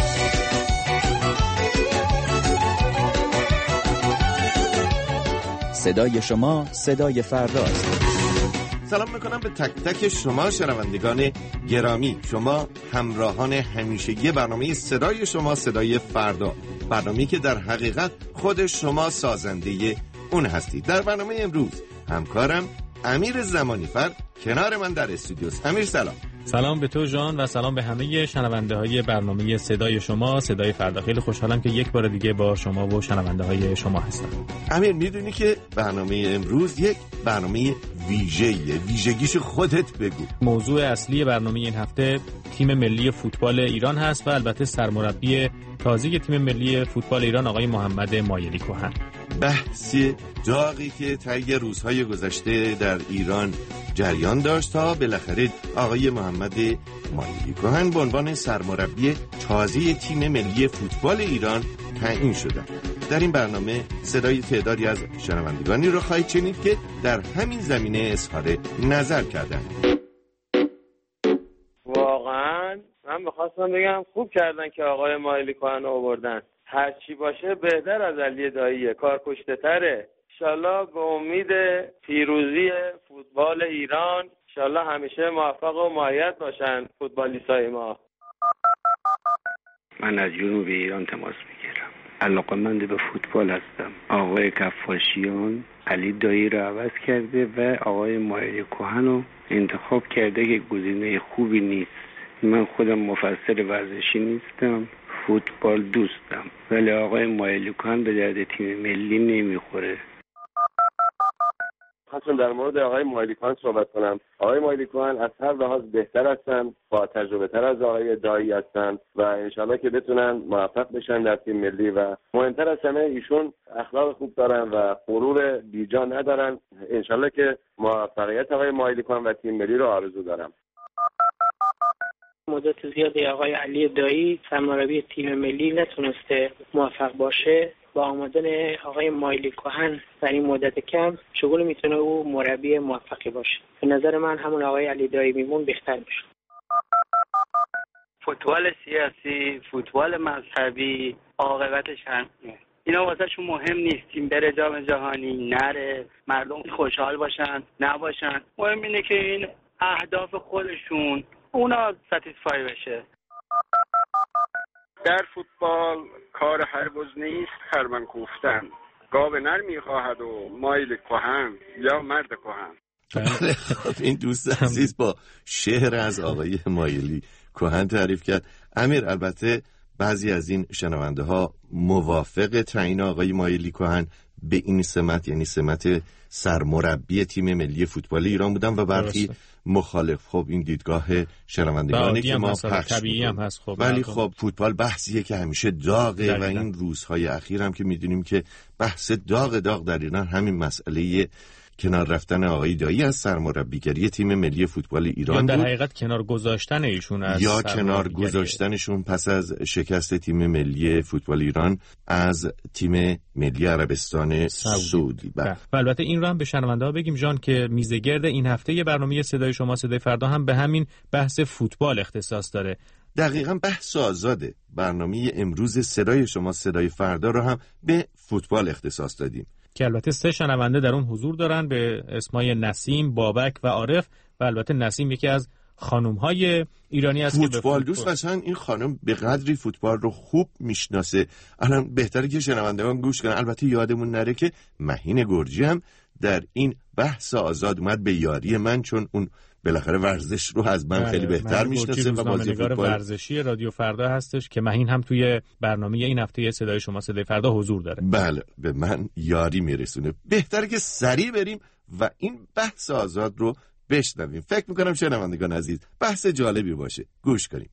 صدای شما صدای فرداست. سلام میکنم به تک تک شما شنوندگان گرامی. شما همراهان همیشگی برنامه صدای شما صدای فردا، برنامه‌ای که در حقیقت خود شما سازنده اون هستید. در برنامه امروز همکارم امیر زمانیفر کنار من در استودیوست. امیر سلام. سلام به تو جان و سلام به همه شنونده های برنامه صدای شما صدای فردا. خیلی خوشحالم که یک بار دیگه با شما و شنونده های شما هستم. امیر میدونی که برنامه امروز یک برنامه ویژه‌ایه، ویژگیش خودت بگو. موضوع اصلی برنامه این هفته تیم ملی فوتبال ایران هست و البته سرمربی تازه تیم ملی فوتبال ایران آقای محمد مایلی کهن. بحثی داغی که طی روزهای گذشته در ایران جریان داشت تا بالاخره آقای محمد مایلی کهن به عنوان سرمربی تازه تیم ملی فوتبال ایران تعیین شدند. در این برنامه صدای تعدادی از شنوندگانی رو خواهید شنید که در همین زمینه اظهار نظر کردند. واقعا من می‌خواستم بگم خوب کردن که آقای مایلی کهن آوردن. هر چی باشه بهتر از علی داییه، کارکشته تره. انشالله به امید پیروزی فوتبال ایران، انشالله همیشه موفق و مؤید باشن فوتبالیستای ما. من از جنوب ایران تماس میگیرم. علاقه‌مند به فوتبال هستم. آقای کفاشیان علی دایی رو عوض کرده و آقای مایلی کهن رو انتخاب کرده که گزینه خوبی نیست. من خودم مفسر ورزشی نیستم، فوتبال دوستم، ولی آقای مایلی کهن به درد تیم ملی نمیخوره. خواستم در مورد آقای مایلی کهن صحبت کنم. آقای مایلی کهن از هر لحاظ بهتر هستن، با تجربه تر از آقای دایی هستن و انشالله که بتونن موفق بشن در تیم ملی و مهمتر از همه ایشون اخلاق خوب دارن و غرور بیجا ندارن. انشالله که موفقیت آقای مایلی کهن و تیم ملی رو آرزو دارم. مدت زیادی آقای علی دایی سرمربی تیم ملی نتونسته موفق باشه. با آمدن آقای مایلی کهن در این مدت کم چگونه میتونه او مربی موفقی باشه؟ به نظر من همون آقای علی دایی میمون بهتر میشه. فوتبال سیاسی، فوتبال مذهبی عاقبتش همینه. اینا واسهشون مهم نیست تیم بره جام جهانی نره، مردم خوشحال باشن نباشن. مهم اینه که این اهداف خودشون اونا ساتیسفای بشه. در فوتبال کار هر بز نیست خرمن کوفتن. گاو نر میخواهد و مایل کهن یا مرد کهن. این دوست عزیز با شعر از آقای مایلی کهن تعریف کرد. امیر، البته بعضی از این شنونده ها موافق تعیین آقای مایلی کهن به این سمت، یعنی سمت سرمربی تیم ملی فوتبال ایران بودن و برخی مخالف. خب این دیدگاه شنوندگانی که ما پخش می‌کنیم، ولی خب فوتبال بحثیه که همیشه داغه و این روزهای اخیر هم که می‌دونیم که بحث داغ در ایران همین مسئله کنار رفتن آقای دایی از سرمربیگری تیم ملی فوتبال ایران در حقیقت کنار گذاشتن ایشون از یا کنار گذاشتنشون پس از شکست تیم ملی فوتبال ایران از تیم ملی عربستان سعودی. و البته این رو هم به شنونده‌ها بگیم جان که میزگرد این هفته برنامه صدای شما صدای فردا هم به همین بحث فوتبال اختصاص داره. دقیقاً بحث آزاده. برنامه امروز صدای شما صدای فردا رو هم به فوتبال اختصاص دادیم که البته 3 شنونده در اون حضور دارن به اسمای نسیم، بابک و عارف و البته نسیم یکی از خانم‌های ایرانی است فوتبال دوست. مثلا این خانم به قدری فوتبال رو خوب میشناسه. الان بهتره که شنوندگان گوش کنن. البته یادمون نره که مهین گرجی هم در این بحث آزاد اومد به یاری من، چون اون بالاخره ورزش رو از من خیلی بهتر میشناسه و بازی فوتبال ورزشی رادیو فردا هستش که مهین هم توی برنامه این هفته صدای شما صدای فردا حضور داره. بله، به من یاری میرسونه. بهتره که سریع بریم و این بحث آزاد رو بشنویم. فکر میکنم شنوندگان عزیز بحث جالبی باشه. گوش کنیم.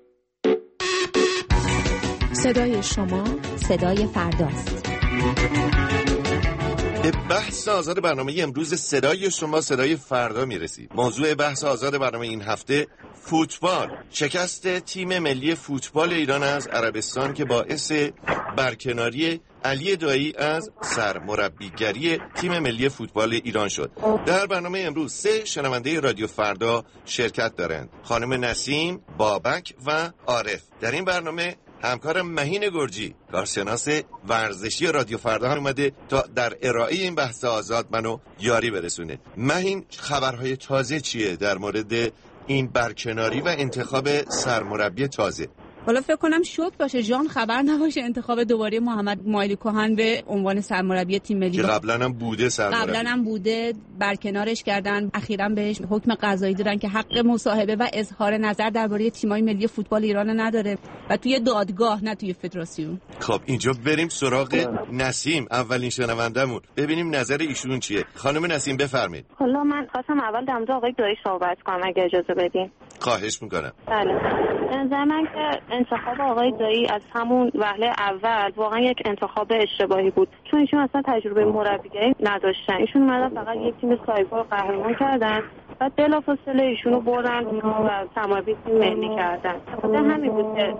صدای شما صدای فرداست. به بحث آزاد برنامه امروز صدای شما صدای فردا میرسید. موضوع بحث آزاد برنامه این هفته فوتبال، شکست تیم ملی فوتبال ایران از عربستان که باعث برکناری علی دایی از سرمربیگری تیم ملی فوتبال ایران شد. در برنامه امروز 3 شنونده رادیو فردا شرکت دارند: خانم نسیم، بابک و عارف. در این برنامه همکارم مهین گرجی، کارشناس ورزشی رادیو فردا هم اومده تا در ارائه این بحث آزاد منو یاری برسونه. مهین، خبرهای تازه چیه در مورد این برکناری و انتخاب سرمربی تازه؟ حالا فکر کنم شوک باشه جان، خبر نباشه انتخاب دوباره محمد مایلی کوهن به عنوان سرمربی تیم ملی که قبلا هم بوده برکنارش کردن. اخیراً بهش حکم قضایی دادن که حق مصاحبه و اظهار نظر درباره تیم‌های ملی فوتبال ایران نداره و توی دادگاه نه توی فدراسیون. خب اینجا بریم سراغ نسیم، اولین شنوندمون، ببینیم نظر ایشون چیه. خانم نسیم بفرمایید. حالا من خواستم اول در مورد آقای دایی صحبت کنم اگه اجازه بدین. خواهش میکنم. بله. نظر من که انتخاب آقای دایی از همون وهله اول واقعا یک انتخاب اشتباهی بود، چون ایشون اصلا تجربه مربیگری نداشتن. ایشون اومدن فقط یک تیم سایپا رو قهرمان کردن، بعد بلافاصله ایشونو بردن و سرمربی تیم ملی کردن. در همین بود که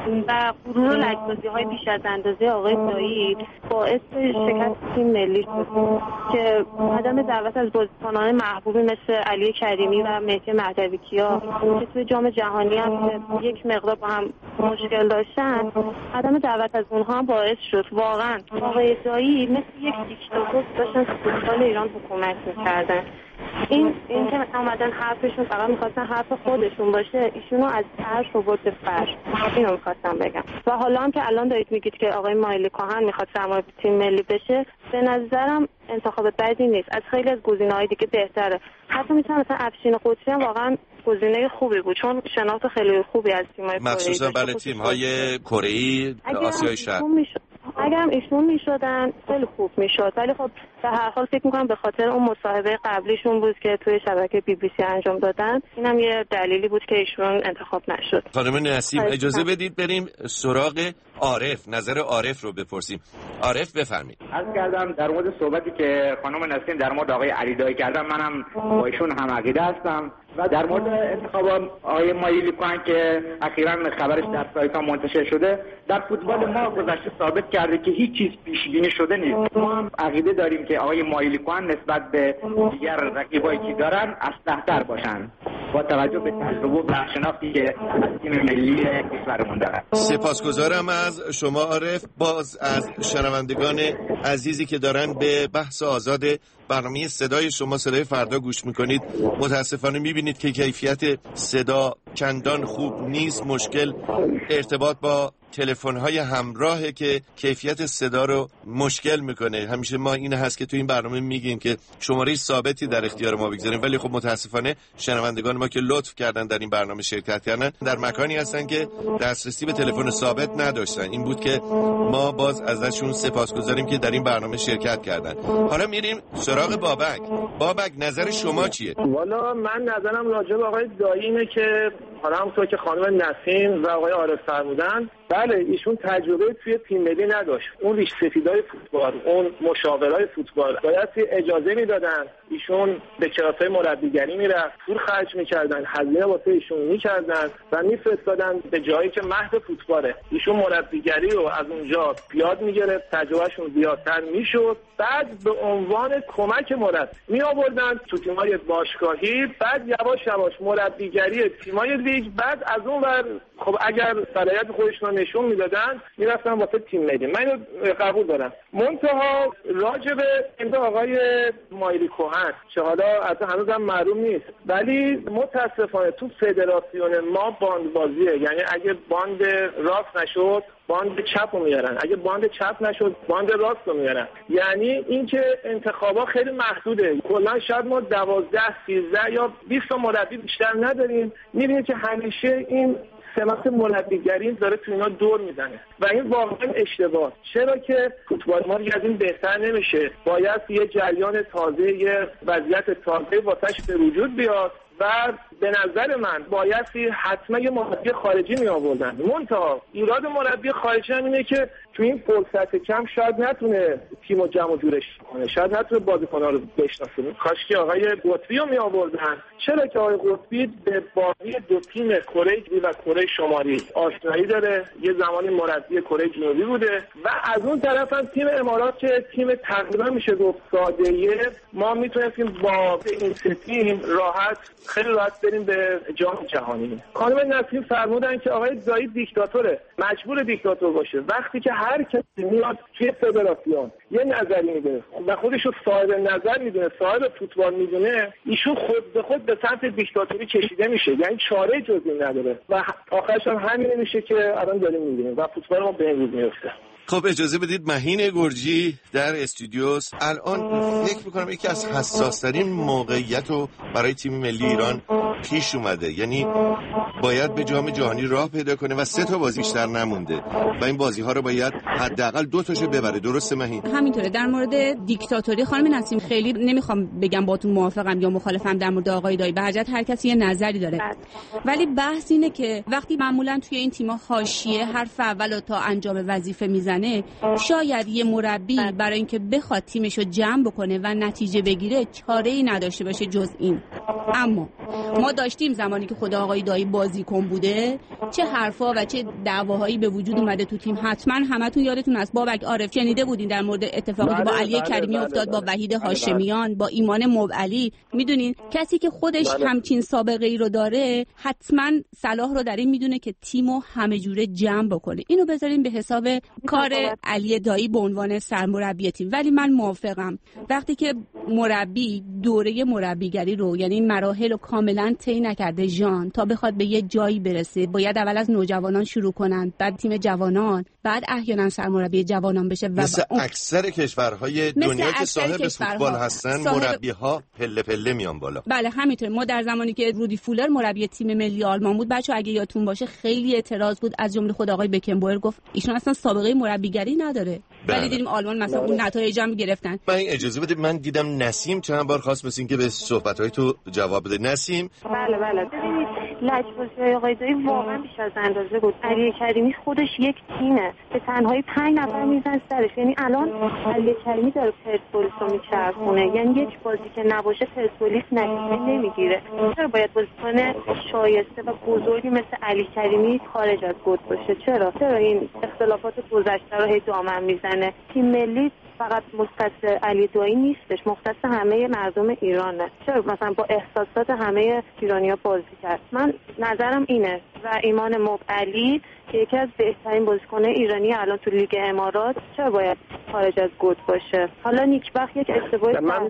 و غرور و لجبازی‌های بیش از اندازه آقای دایی باعث شکست تیم ملی شد که عدم دعوت از بازیکنان محبوبی مثل علی کریمی و مهدی مهدوی‌کیا که توی جام جهانی هم یک مقدار با هم مشکل داشتن، عدم دعوت از اونها هم باعث شد واقعا آقای دایی مثل یک دیکتاتور داشتن فوتبال ایران حکومت می‌کردن. این که مثلا اومدن حرفشون فقط میخواستن حرف خودشون باشه، ایشونو از عرش آورد به فرش. اینو میخواستم بگم. و حالا هم که الان دارید میگید که آقای مایلی کوهن میخواد سرمربی تیم ملی بشه، به نظرم انتخاب بدی نیست. از خیلی از گزینه‌های دیگه بهتره. حتی میتونم مثلا افشین قدسی هم واقعا گزینه خوبی بود، چون شناخت خیلی خوبی از تیم‌های کره مخصوصا برای تیم‌های کره‌ای آسیای شرق. اگرم ایشون میشدن خیلی خوب میشد، ولی خب به هر حال فکر میکنم به خاطر اون مصاحبه قبلیشون بود که توی شبکه BBC انجام دادن، اینم یه دلیلی بود که ایشون انتخاب نشد. خانم نسیم اجازه بدید بریم سراغ عارف، نظر عارف رو بپرسیم. عارف بفرمایید. عرض کردم در مورد صحبتی که خانم نسیم در مورد آقای علی دایی کردن، منم با ایشون هم عقیده هستم و در مورد انتخاب آقای مایلی کوهن که اخیراً خبرش در سایت‌ها منتشر شده، در فوتبال ما گذشته ثابت کرده که هیچ چیز پیش بینی شده نیست. ما هم عقیده داریم که آقای مایلی کوهن نسبت به دیگر رقیبایی که دارن اسلحه‌تر باشن با توجه به تجربه و شناختی که از تیم ملی کشورمون دارن. سپاسگزارم از شما عارف. باز از شنوندگان عزیزی که دارن به بحث آزاد برنامه صدای شما صدای فردا گوش میکنید، متاسفانه میبینید که کیفیت صدا چندان خوب نیست. مشکل ارتباط با تلفن‌های همراهه که کیفیت صدا رو مشکل میکنه. همیشه ما این هست که تو این برنامه میگیم که شماره ثابتی در اختیار ما بگذاریم، ولی خب متاسفانه شنوندگان ما که لطف کردن در این برنامه شرکت کردن در مکانی هستن که دسترسی به تلفن ثابت نداشتن. این بود که ما باز ازشون سپاسگزاریم که در این برنامه شرکت کردن. حالا میریم سراغ بابک. بابک نظر شما چیه؟ والا من نظرم راجع به آقای دایی اینه که حالا همونطور که خانم نسیم و آقای عارف فرمودن، بله ایشون تجربه توی تیم ملی نداشت. اون ریش سفیدای فوتبال، اون مشاورای فوتبال باید اجازه میدادن ایشون به کلاس‌های مربیگری میرفت، پول خرج میکردن، هزینه واسه ایشون میکردن و میفرستادن به جایی که محض فوتباله. ایشون مربیگری رو از اونجا یاد میگرفت، تجربهشون زیادتر میشد، بعد به عنوان کمک مربی می آوردن تو تیم‌های باشگاهی، بعد یواش یواش مربیگری تیم‌های لیگ، بعد از اون ور خب اگر صلاحیت خودشون نشون میدادن میرفتن واسه تیم ملی. من اینو قبول دارم. منتها راجع به این آقای مایلی کوهن چه حالا از هنوزم معلوم نیست، ولی متاسفانه تو فدراسیون ما باندبازیه. یعنی اگه باند راست نشد باند چپ رو میارن، اگه باند چپ نشد باند راست رو میارن. یعنی اینکه انتخابا خیلی محدوده. کلا شاید ما 12 13 یا 20 تا مربی بیشتر نداریم. میبینید که همیشه این سمت مربیگری داره تو اینا دور میزنه و این واقعا اشتباه. چرا که فوتبال ما از این بهتر نمیشه؟ باید یه جریان تازه، یه وضعیت تازه واسش به وجود بیاد و به نظر من باید حتما یه مربی خارجی می آوردن. منتها ایراد مربی خارجی هم اینه که تو این فرصت کم شاید نتونه تیمو جمع جورش کنه، شاید نتونه بازیکن‌ها رو بشناسه. کاش که آقای قطبی رو می‌آوردن. چرا که آقای قطبی به بازی دو تیم کره جنوبی و کره شمالی آشنایی داره، یه زمانی مربی کره جنوبی بوده و از اون طرف هم تیم امارات که تیم تقریبا میشه گفت ساده‌ایه، ما میتونیم با این سه تیم خیلی راحت بریم به جام جهانی. خانم نسیم فرمودن که آقای دایی دیکتاتوره، مجبور دیکتاتور باشه. وقتی که هر کسی میاد توی فدراسیون یه نظری میده و خودشو صاحب نظر میدونه، صاحب فوتبال میدونه، ایشون خود به خود به سمت دیکتاتوری کشیده میشه، یعنی چاره جز این نداره و آخرش هم همین میشه که الان داریم میبینیم و فوتبال ما به این روز میفته. خب اجازه بدید مهین گرجی در استودیوس. الان فکر میکنم یکی از حساس‌ترین موقعیت رو برای تیم ملی ایران پیش اومده، یعنی باید به جام جهانی راه پیدا کنه و 3 تا بازی بیشتر نمونده و این بازی‌ها رو باید حداقل 2 تاشو ببره. درسته مهین؟ همینطوره. در مورد دیکتاتوری خانم نسیم خیلی نمیخوام بگم باتون موافقم یا مخالفم در مورد آقای دایی، به هر جهت هر کسی یه نظری داره، ولی بحث اینه که وقتی معمولا توی این تیم‌ها حاشیه حرف اولو تا انجام وظیفه میزنه، شاید یه مربی برای اینکه بخواد تیمشو جمع بکنه و نتیجه بگیره چاره‌ای نداشته باشه جز این. اما ما داشتیم زمانی که خود آقای دایی بازیکن بوده چه حرفا و چه دعواهایی به وجود اومده تو تیم. حتما همتون یادتون از بابک عارف شنیده بودین در مورد اتفاقی که با علی کریمی افتاد، با وحید هاشمیان، با ایمان موعلی. میدونین کسی که خودش همچین سابقه ای رو داره حتما صلاح رو در این میدونه که تیمو همه جوره جمع بکنه. اینو بذارین به حساب کار علی دایی به عنوان سرمربی تیم. ولی من موافقم وقتی که مربی دوره مربیگری رو، یعنی مراحل رو کاملا طی نکرده جان، تا بخواد به یه جایی برسه باید اول از نوجوانان شروع کنن، بعد تیم جوانان، بعد احیانا سرمربی جوانان بشه. و مثل اکثر کشورهای دنیا که صاحب فوتبال هستن مربی‌ها پله پله میان بالا. بله همینطور. ما در زمانی که رودی فولر مربی تیم ملی آلمان بود، بچه‌ها اگه یادتون باشه خیلی اعتراض بود، از جمله خود آقای بکنبایر گفت ایشون اصلا سابقه مربیگری نداره. ولی دیدیم آلمان مثلا اون نتایج هم گرفتن. من اجازه بده، من دیدم نسیم چند بار خواست مثل این که به صحبت‌های تو جواب بده. نسیم بله ببینید لجبازی آقای دایی واقعا بیش از اندازه بود. علی کریمی خودش یک تیمه که تنهایی 5 نفر میزنن سرش، یعنی الان علی کریمی داره پرسپولیس رو میچرخونه، یعنی یک بازی که نباشه پرسپولیس نتیجه نمیگیره. چرا باید بازیکن شایسته و بزرگی مثل علی کریمی خارج از گود باشه؟ چرا این اختلافات گذشته رو هی دامن میزنه؟ تیم ملی فقط مختص علی دایی نیستش، مختص همه مردم ایرانه. چرا مثلا با احساسات همه ایرانی‌ها بازی کرد؟ من نظرم اینه. و ایمان موعلی که یکی از بهترین بازیکن‌های ایرانی الان تو لیگ امارات، چرا باید خارج از گود باشه؟ حالا نیکبخت یک اشتباهی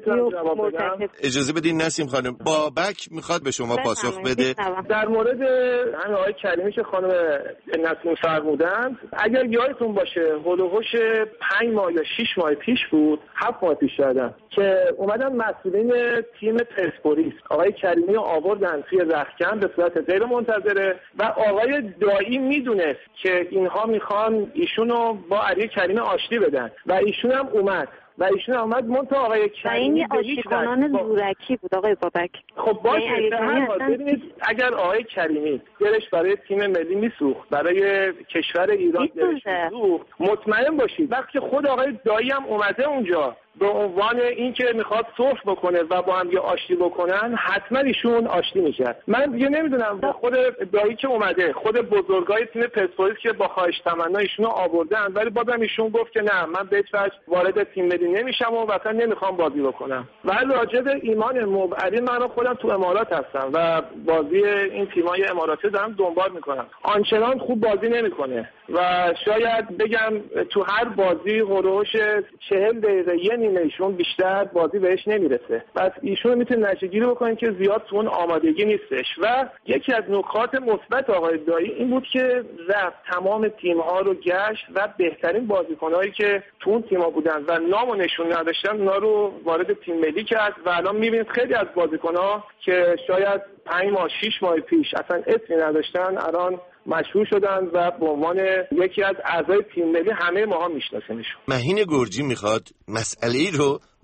مرتکب. اجازه بدین نسیم خانم، بابک میخواد به شما پاسخ بده. در مورد همین آقای کریمی که خانم نسیم فرمودند، اگر یادتون باشه هولوحش 5 ماه یا 6 ماه پیش بود، 7 ماه پیش دادن که اومدن مسئولین تیم پرسپولیس آقای کریمی رو آوردن توی رختکن به صورت غیر منتظره و آقای دایی میدونست که اینها میخوان ایشونو با علی کریمی آشتی بدن و ایشون هم اومد منتها آقای کریمی این آشتیکنان زورکی بود آقای بابک. خب باشه، ببینید اگر آقای کریمی دلش برای تیم ملی میسوخت، برای کشور ایران دلش میسوخت، مطمئن باشید وقتی خود آقای دایی هم اومده اونجا به عنوان اینکه میخواد صلح بکنه و با هم یه آشتی بکنن، حتما ایشون آشتی میکرد. من دیگه نمیدونم خود دایی که اومده، خود بزرگای تیم پرسپولیس که با خواهش تمنا ایشونو آوردن، ولی بازم ایشون گفت که نه، من به هیچ وجه وارد تیم ملی نمیشم و اصلا نمیخوام بازی بکنم. ولی راجع به ایمان موعلی، من خودم تو امارات هستم و بازی این تیمای اماراتی دارم دنبال میکنم. آنچنان خوب بازی نمیکنه و شاید بگم تو هر بازی هولوش 40 دقیقه یه نیمه ایشون بیشتر بازی بهش نمیرسه. پس ایشون میتونه نتیجه‌گیری بکنه که زیاد تو اون آمادگی نیستش. و یکی از نکات مثبت آقای دایی این بود که رفت تمام تیم‌ها رو گشت و بهترین بازیکن‌هایی که تو اون تیم‌ها بودن و نام و نشون نداشتن اونا رو وارد تیم ملی کرد و الان می‌بینید خیلی از بازیکن‌ها که شاید 5 ماه 6 ماه پیش اصلا اسمی نداشتن الان مشهور شدن و به عنوان یکی از اعضای تیم ملی همه ماها میشناسیمشون. مهین گرجی میخواد مسئله‌ای رو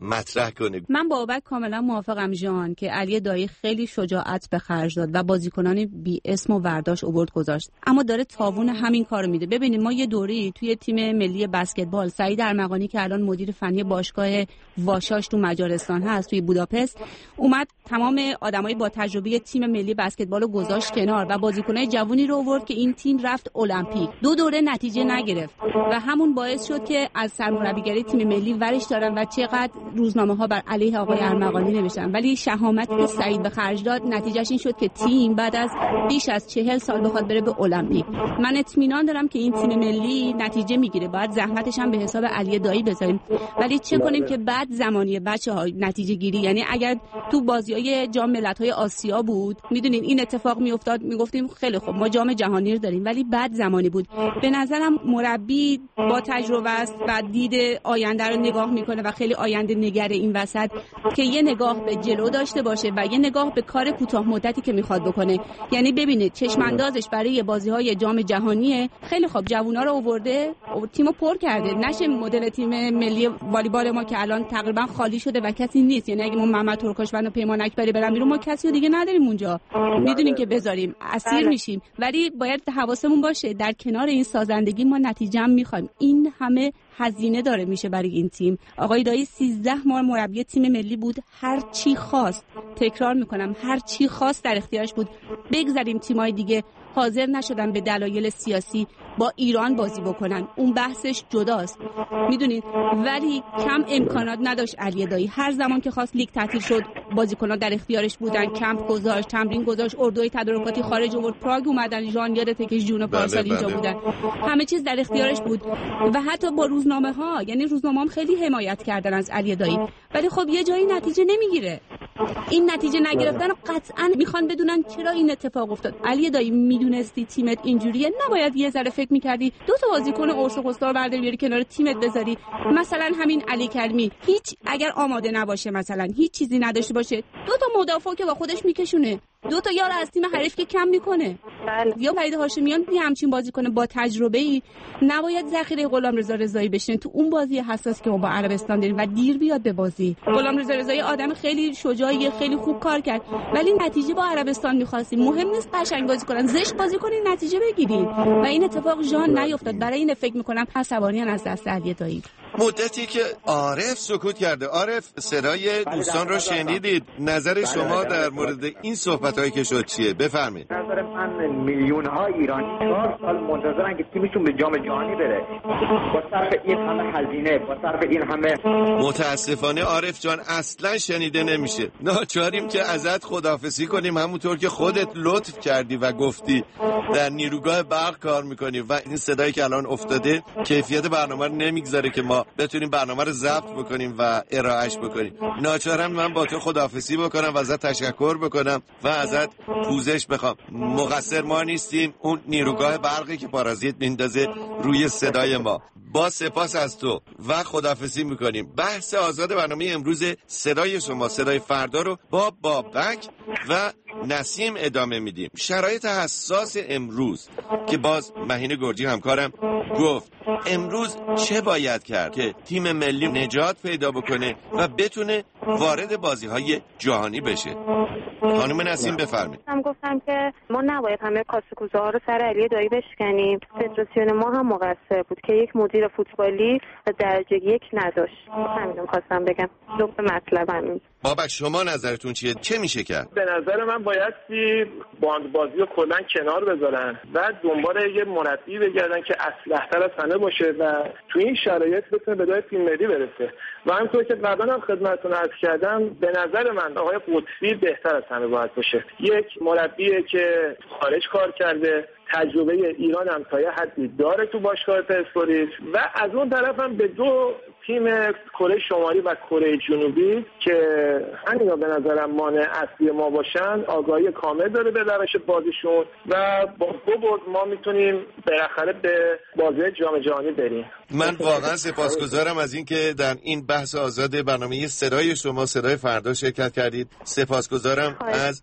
مطرح کنه. من با بابک کاملا موافقم جان که علی دایی خیلی شجاعت به خرج داد و بازیکنان بی اسم و ورداش آورد گذاشت، اما داره تاوون همین کارو میده. ببینید ما یه دوری توی تیم ملی بسکتبال سعید ارمغانی که الان مدیر فنی باشگاه واشاش تو مجارستان هست توی بوداپست، اومد تمام آدمای با تجربه تیم ملی بسکتبالو گذاشت کنار و بازیکنای جوونی رو آورد که این تیم رفت المپیک. 2 دوره نتیجه نگرفت و همون باعث شد که از سرمربیگری تیم ملی ورش دارن و چقدر روزنامه‌ها بر علیه آقای ارمغانی نوشتن، ولی شهامتی که سعید به خرج داد نتیجهش این شد که تیم بعد از بیش از 40 سال بخواد بره به المپیک. من اطمینان دارم که این تیم ملی نتیجه میگیره، باید زحمتش هم به حساب علی دایی بذاریم، ولی چه کنیم که بعد زمانی بچه‌ها نتیجه گیری، یعنی اگر تو بازی‌های جام ملت‌های آسیا بود میدونین این اتفاق میافتاد، میگفتیم خیلی خوب ما جام جهانی رو داریم، ولی بعد زمانی بود. به نظرم مربی با تجربه است و دید آینده رو نگاه میکنه و خیلی آینده نگره این وسط که یه نگاه به جلو داشته باشه و یه نگاه به کار کوتاه مدتی که میخواد بکنه. یعنی ببینید چشم اندازش برای بازی‌های جام جهانیه، خیلی خوب جوونا رو آورده، تیمو پر کرده، نشه مدل تیم ملی والیبال ما که الان تقریبا خالی شده و کسی نیست. یعنی اگه ما محمد ترکاشوند و پیمان اکبری برن بیرون ما کسی دیگه نداریم اونجا، میدونیم که بذاریم اسیر میشیم. ولی باید حواسمون باشه در کنار این سازندگی ما نتیجه هم میخوایم. این همه هزینه داره میشه برای این تیم. آقای دایی 13 ماه مربی تیم ملی بود، هر چی خواست، تکرار میکنم هر چی خواست در اختیارش بود. بگذاریم تیمای دیگه حاضر نشدن به دلایل سیاسی با ایران بازی بکنن، اون بحثش جداست میدونید، ولی کم امکانات نداشت علی دایی. هر زمان که خواست لیگ تعطیل شد بازیکن‌ها در اختیارش بودن، کمپ گذاشت، تمرین گذاشت، اردوی تدارکاتی خارج آورد، پراگ اومدن، ژان یادته که جون پارسال اینجا بودن، همه چیز در اختیارش بود و حتی با روزنامه‌ها، یعنی روزنامه‌ها خیلی حمایت کردن از علی دایی، ولی خب یه جایی نتیجه نمیگیره. این نتیجه نگرفتن قطعاً میخوان بدونن چرا این اتفاق افتاد. علی دایی میدونستی تیمت اینجوریه، نباید یه ذره فکر میکردی 2 تا بازیکن قرص و قستار برداری بیاری کنار تیمت بذاری؟ مثلا همین علی کریمی هیچ اگر آماده نباشه، مثلا هیچ چیزی نداشته باشه، 2 تا مدافع که با خودش میکشونه، 2 تا یار از تیم حریف که کم میکنه. یا فرید هاشمیان یه همچین بازیکن با تجربه‌ای نباید ذخیره غلامرضا رضایی بشین تو اون بازی حساسی که ما با عربستان داریم و دیر بیاد به بازی. غلامرضا رضایی آدم خیلی شجاعیه، خیلی خوب کار کرد، ولی نتیجه با عربستان می‌خواستیم. مهم نیست قشنگ بازی کنن، زشت بازی کنین نتیجه بگیرید و این اتفاق ژان نیفتاد. برای این فکر می‌کنم عصبانیان از دست علی دایی. مدتی که عارف سکوت کرده. عارف صدای دوستان رو شنیدید، نظر شما در مورد این صحبت‌هایی که شد چیه؟ بفرمایید. نظر من میلیون‌ها ایرانی 4 سال منتظرن که تیمشون به جام جهانی بره، با صرف این همه هزینه، با صرف این همه. متاسفانه عارف جان اصلا شنیده نمیشه. ناچاریم که ازت خداحافظی کنیم، همونطور که خودت لطف کردی و گفتی در نیروگاه برق کار میکنی و این صدایی که الان افتاده کیفیت برنامه رو نمیگذاره که ما بتونیم برنامه رو ضبط بکنیم و ارائهش بکنیم. ناچارم من با تو خداحافظی بکنم و ازت تشکر بکنم و ازت پوزش بخوام. مقصر ما نیستیم، اون نیروگاه برقی که پارازیت میندازه روی صدای ما. با سپاس از تو و خداحافظی میکنیم. بحث آزاد برنامه امروز صدای شما، صدای فردا رو با بابک و نسیم ادامه میدیم. شرایط حساس امروز که باز مهین گرجی همکارم گفت امروز چه باید کرد که تیم ملی نجات پیدا بکنه و بتونه وارد بازی‌های جهانی بشه. خانم نسیم بفرمایید. من گفتم که ما نباید همه کاسه‌کوزه ها رو سر علی دایی بشکنیم. فدراسیون ما هم مقصر بود که یک مدیر فوتبالی درجه 1 نداشت. همینو خواستم بگم. نقطه مطلب همین. بابک شما نظرتون چیه؟ چه میشه کرد؟ به نظر من بایستی باندبازی رو کلا کنار بذارن و دنبال یه مربی بگردن که اصلح‌تر از همه باشه و تو این شرایط بتونه به جای تیم ملی برسه. و همونطور که قبلا هم خدمتتون عرض کردم، به نظر من آقای قطبی بهتر از همه باید باشه. یک مربیه که خارج کار کرده، تجربه ایران هم تا یه حدی داره تو باشگاه پرسپولیس و از اون طرف هم به 2 تیم کره شمالی و کره جنوبی که همینا به نظرم مانع اصلی ما باشن آگاهی کامل داره به روش بازیشون و با 2 برد ما میتونیم بالاخره به بازی جام جهانی بریم. من واقعا سپاسگزارم از اینکه در این بحث آزاد برنامه صدای شما، صدای فردا شرکت کردید. سپاسگزارم از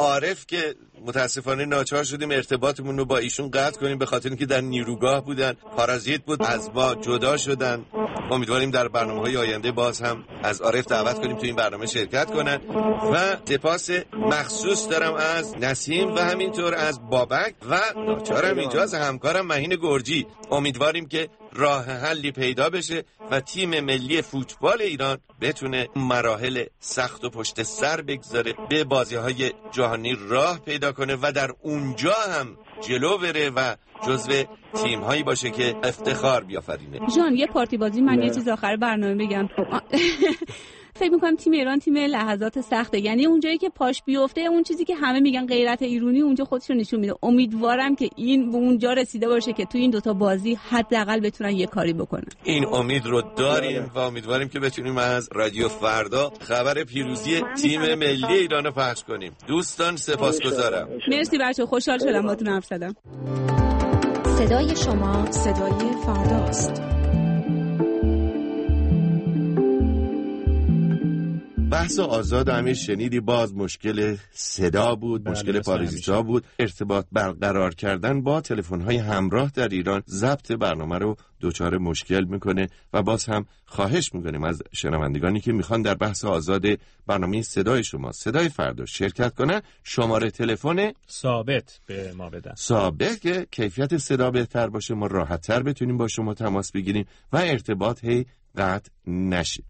عارف که متاسفانه ناچار شدیم ارتباطمون رو با ایشون قطع کنیم به خاطر اینکه در نیروگاه بودن، پارازیت بود، از ما جدا شدن. امیدواریم در برنامه‌های آینده باز هم از عارف دعوت کنیم تو این برنامه شرکت کنن. و سپاس مخصوص دارم از نسیم و همینطور از بابک و ناچارم اینجا از همکارم مهین گرجی. امیدواریم که راه حلی پیدا بشه و تیم ملی فوتبال ایران بتونه مراحل سخت و پشت سر بگذاره، به بازی‌های جهانی راه پیدا کنه و در اونجا هم جلو بره و جزو تیم‌هایی باشه که افتخار بیافرینه. جان یه پارتی بازی من یه چیز آخر برنامه بگم. فکر می‌کنم تیم ایران تیم لحظات سخته، یعنی اونجایی که پاش بیفته اون چیزی که همه میگن غیرت ایرانی اونجا خودشون نشون میده. امیدوارم که این به اونجا رسیده باشه که تو این دوتا بازی حداقل بتونن یه کاری بکنن. این امید رو داریم و امیدواریم که بتونیم از رادیو فردا خبر پیروزی تیم ملی ایران رو پخش کنیم. دوستان سپاسگزارم. مرسی بچه‌ها، خوشحال شدم باهاتون حرف زدم. صدای شما صدای فرداست. بحث آزاد امیر شنیدی، باز مشکل صدا بود، مشکل پارازیتا بود. ارتباط برقرار کردن با تلفن‌های همراه در ایران ضبط برنامه رو دچار مشکل میکنه و باز هم خواهش میکنیم از شنوندگانی که میخوان در بحث آزاد برنامه صدای شما صدای فردا شرکت کنن شماره تلفن ثابت به ما بدن، ثابت که کیفیت صدا بهتر باشه، ما راحت‌تر بتونیم با شما تماس بگیریم و ارتباط قطع نشه.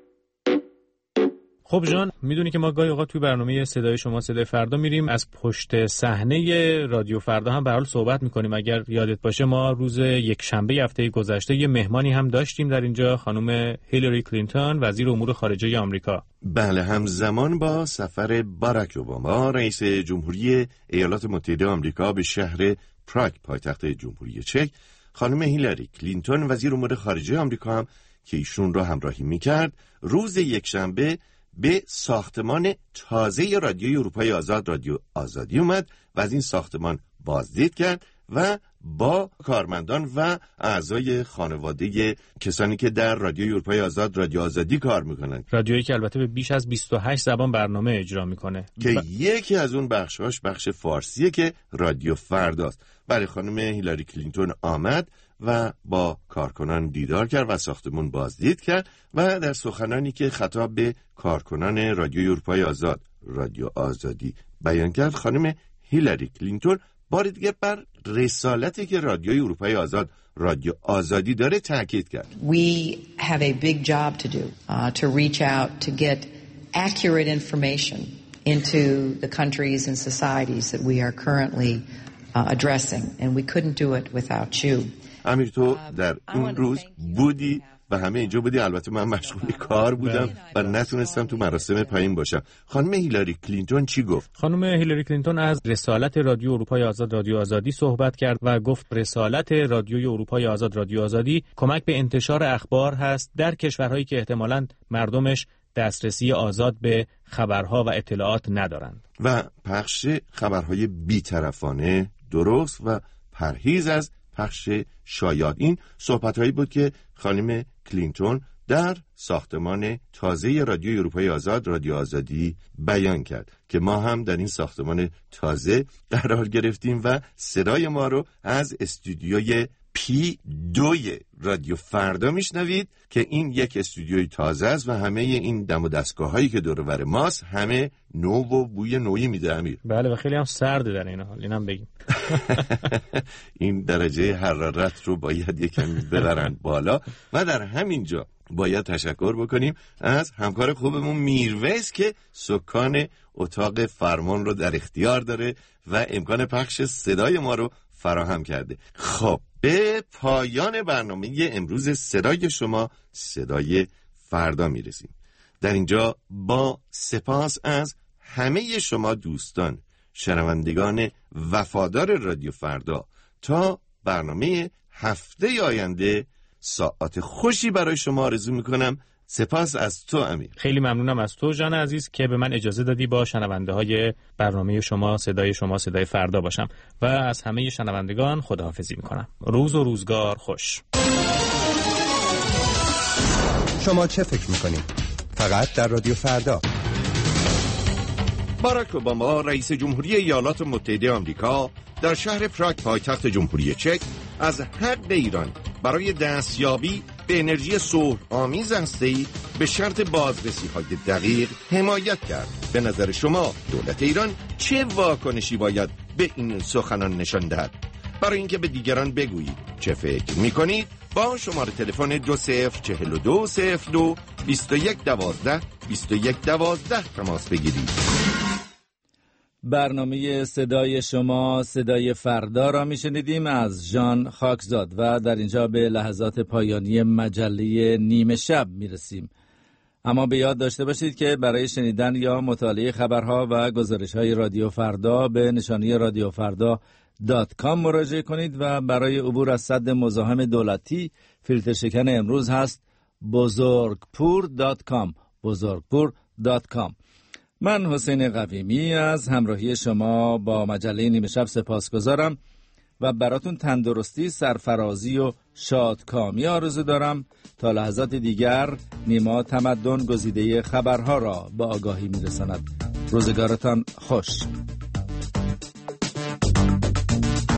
خب جان، میدونی که ما گاهی اوقات توی برنامه صدای شما صدای فردا میریم از پشت صحنه رادیو فردا هم به حال صحبت میکنیم. اگر یادت باشه ما روز یک شنبه هفته گذشته یه مهمانی هم داشتیم در اینجا، خانم هیلاری کلینتون، وزیر امور خارجه آمریکا. بله، همزمان با سفر باراک اوباما رئیس جمهوری ایالات متحده آمریکا به شهر پراگ پایتخت جمهوری چک، خانم هیلاری کلینتون وزیر امور خارجه آمریکا هم که ایشون را همراهی میکرد، روز یک شنبه به ساختمان تازه رادیوی اروپای آزاد، رادیو آزادی اومد و از این ساختمان بازدید کرد و با کارمندان و اعضای خانواده کسانی که در رادیوی اروپای آزاد، رادیو آزادی کار میکنن، رادیویی که البته به بیش از 28 زبان برنامه اجرا میکنه که یکی از اون بخشاش بخش فارسیه که رادیو فرداست. بله، خانم هیلاری کلینتون آمد و با کارکنان دیدار کرد و ساختمان بازدید کرد و در سخنانی که خطاب به کارکنان رادیوی اروپای آزاد، رادیو آزادی بیان کرد، خانم هیلاری کلینتون بار دیگه بر رسالتی که رادیوی اروپای آزاد، رادیو آزادی داره تاکید کرد. We have a big job to do to reach out to get accurate information into the countries and societies that we are currently addressing and we couldn't do it without you. امیر، تو در این روز بودی و همه اینجا بودی. البته من مشغول کار بودم و نتونستم تو مراسم پایین باشم. خانم هیلاری کلینتون چی گفت؟ خانم هیلاری کلینتون از رسالت رادیو اروپای آزاد، رادیو آزادی صحبت کرد و گفت رسالت رادیوی اروپای آزاد، رادیو آزادی کمک به انتشار اخبار هست در کشورهایی که احتمالاً مردمش دسترسی آزاد به خبرها و اطلاعات ندارند و پخش خبرهای بی‌طرفانه، درست و پرهیز از پخش شایعات. این صحبت‌هایی بود که خانم کلینتون در ساختمان تازه رادیوی اروپای آزاد، رادیو آزادی بیان کرد که ما هم در این ساختمان تازه قرار گرفتیم و صدای ما رو از استودیوی P2 رادیو فردا میشنوید که این یک استودیوی تازه است و همه این دم و دستگاه‌هایی که دور و بر ماست همه نو و بوی نوعی میده. امیر، بله، و خیلی هم سرده در این حال، اینم بگیم. این درجه حرارت رو باید یکم ببرن بالا و در همین جا باید تشکر بکنیم از همکار خوبمون میرویس که سکان اتاق فرمان رو در اختیار داره و امکان پخش صدای ما رو فراهم کرده. خب، به پایان برنامه امروز صدای شما صدای فردا میرسیم. در اینجا با سپاس از همه شما دوستان شنوندگان وفادار رادیو فردا، تا برنامه هفته آینده ساعت خوشی برای شما آرزو میکنم. سپاس از تو امیر. خیلی ممنونم از تو جان عزیز که به من اجازه دادی با شنونده های برنامه شما صدای شما صدای فردا باشم و از همه شنوندگان خداحافظی میکنم. روز و روزگار خوش. شما چه فکر میکنید؟ فقط در رادیو فردا. باراک اوباما رئیس جمهوری ایالات متحده آمریکا در شهر پراگ پایتخت جمهوری چک از حق ایران برای دستیابی به انرژی صلح‌آمیز هسته‌ای به شرط بازرسی‌های دقیق حمایت کرد. به نظر شما دولت ایران چه واکنشی باید به این سخنان نشان دهد؟ برای اینکه به دیگران بگویید چه فکر می‌کنید با شماره تلفن 204202 2112 2112 تماس بگیرید. برنامه صدای شما صدای فردا را میشنیدیم از ژان خاکزاد و در اینجا به لحظات پایانی مجله نیمه شب میرسیم. اما به یاد داشته باشید که برای شنیدن یا مطالعه خبرها و گزارش‌های رادیو فردا به نشانی radiofrda.com مراجعه کنید و برای عبور از سد مزاحم دولتی فیلتر شکن امروز هست bozorgpur.com bozorgpur.com. من حسین قویمی از همراهی شما با مجله نیمه شب سپاسگزارم و براتون تندرستی، سرفرازی و شادکامی آرزو دارم. تا لحظات دیگر نیما تمدن گزیده خبرها را به آگاهی میرساند. روزگارتان خوش.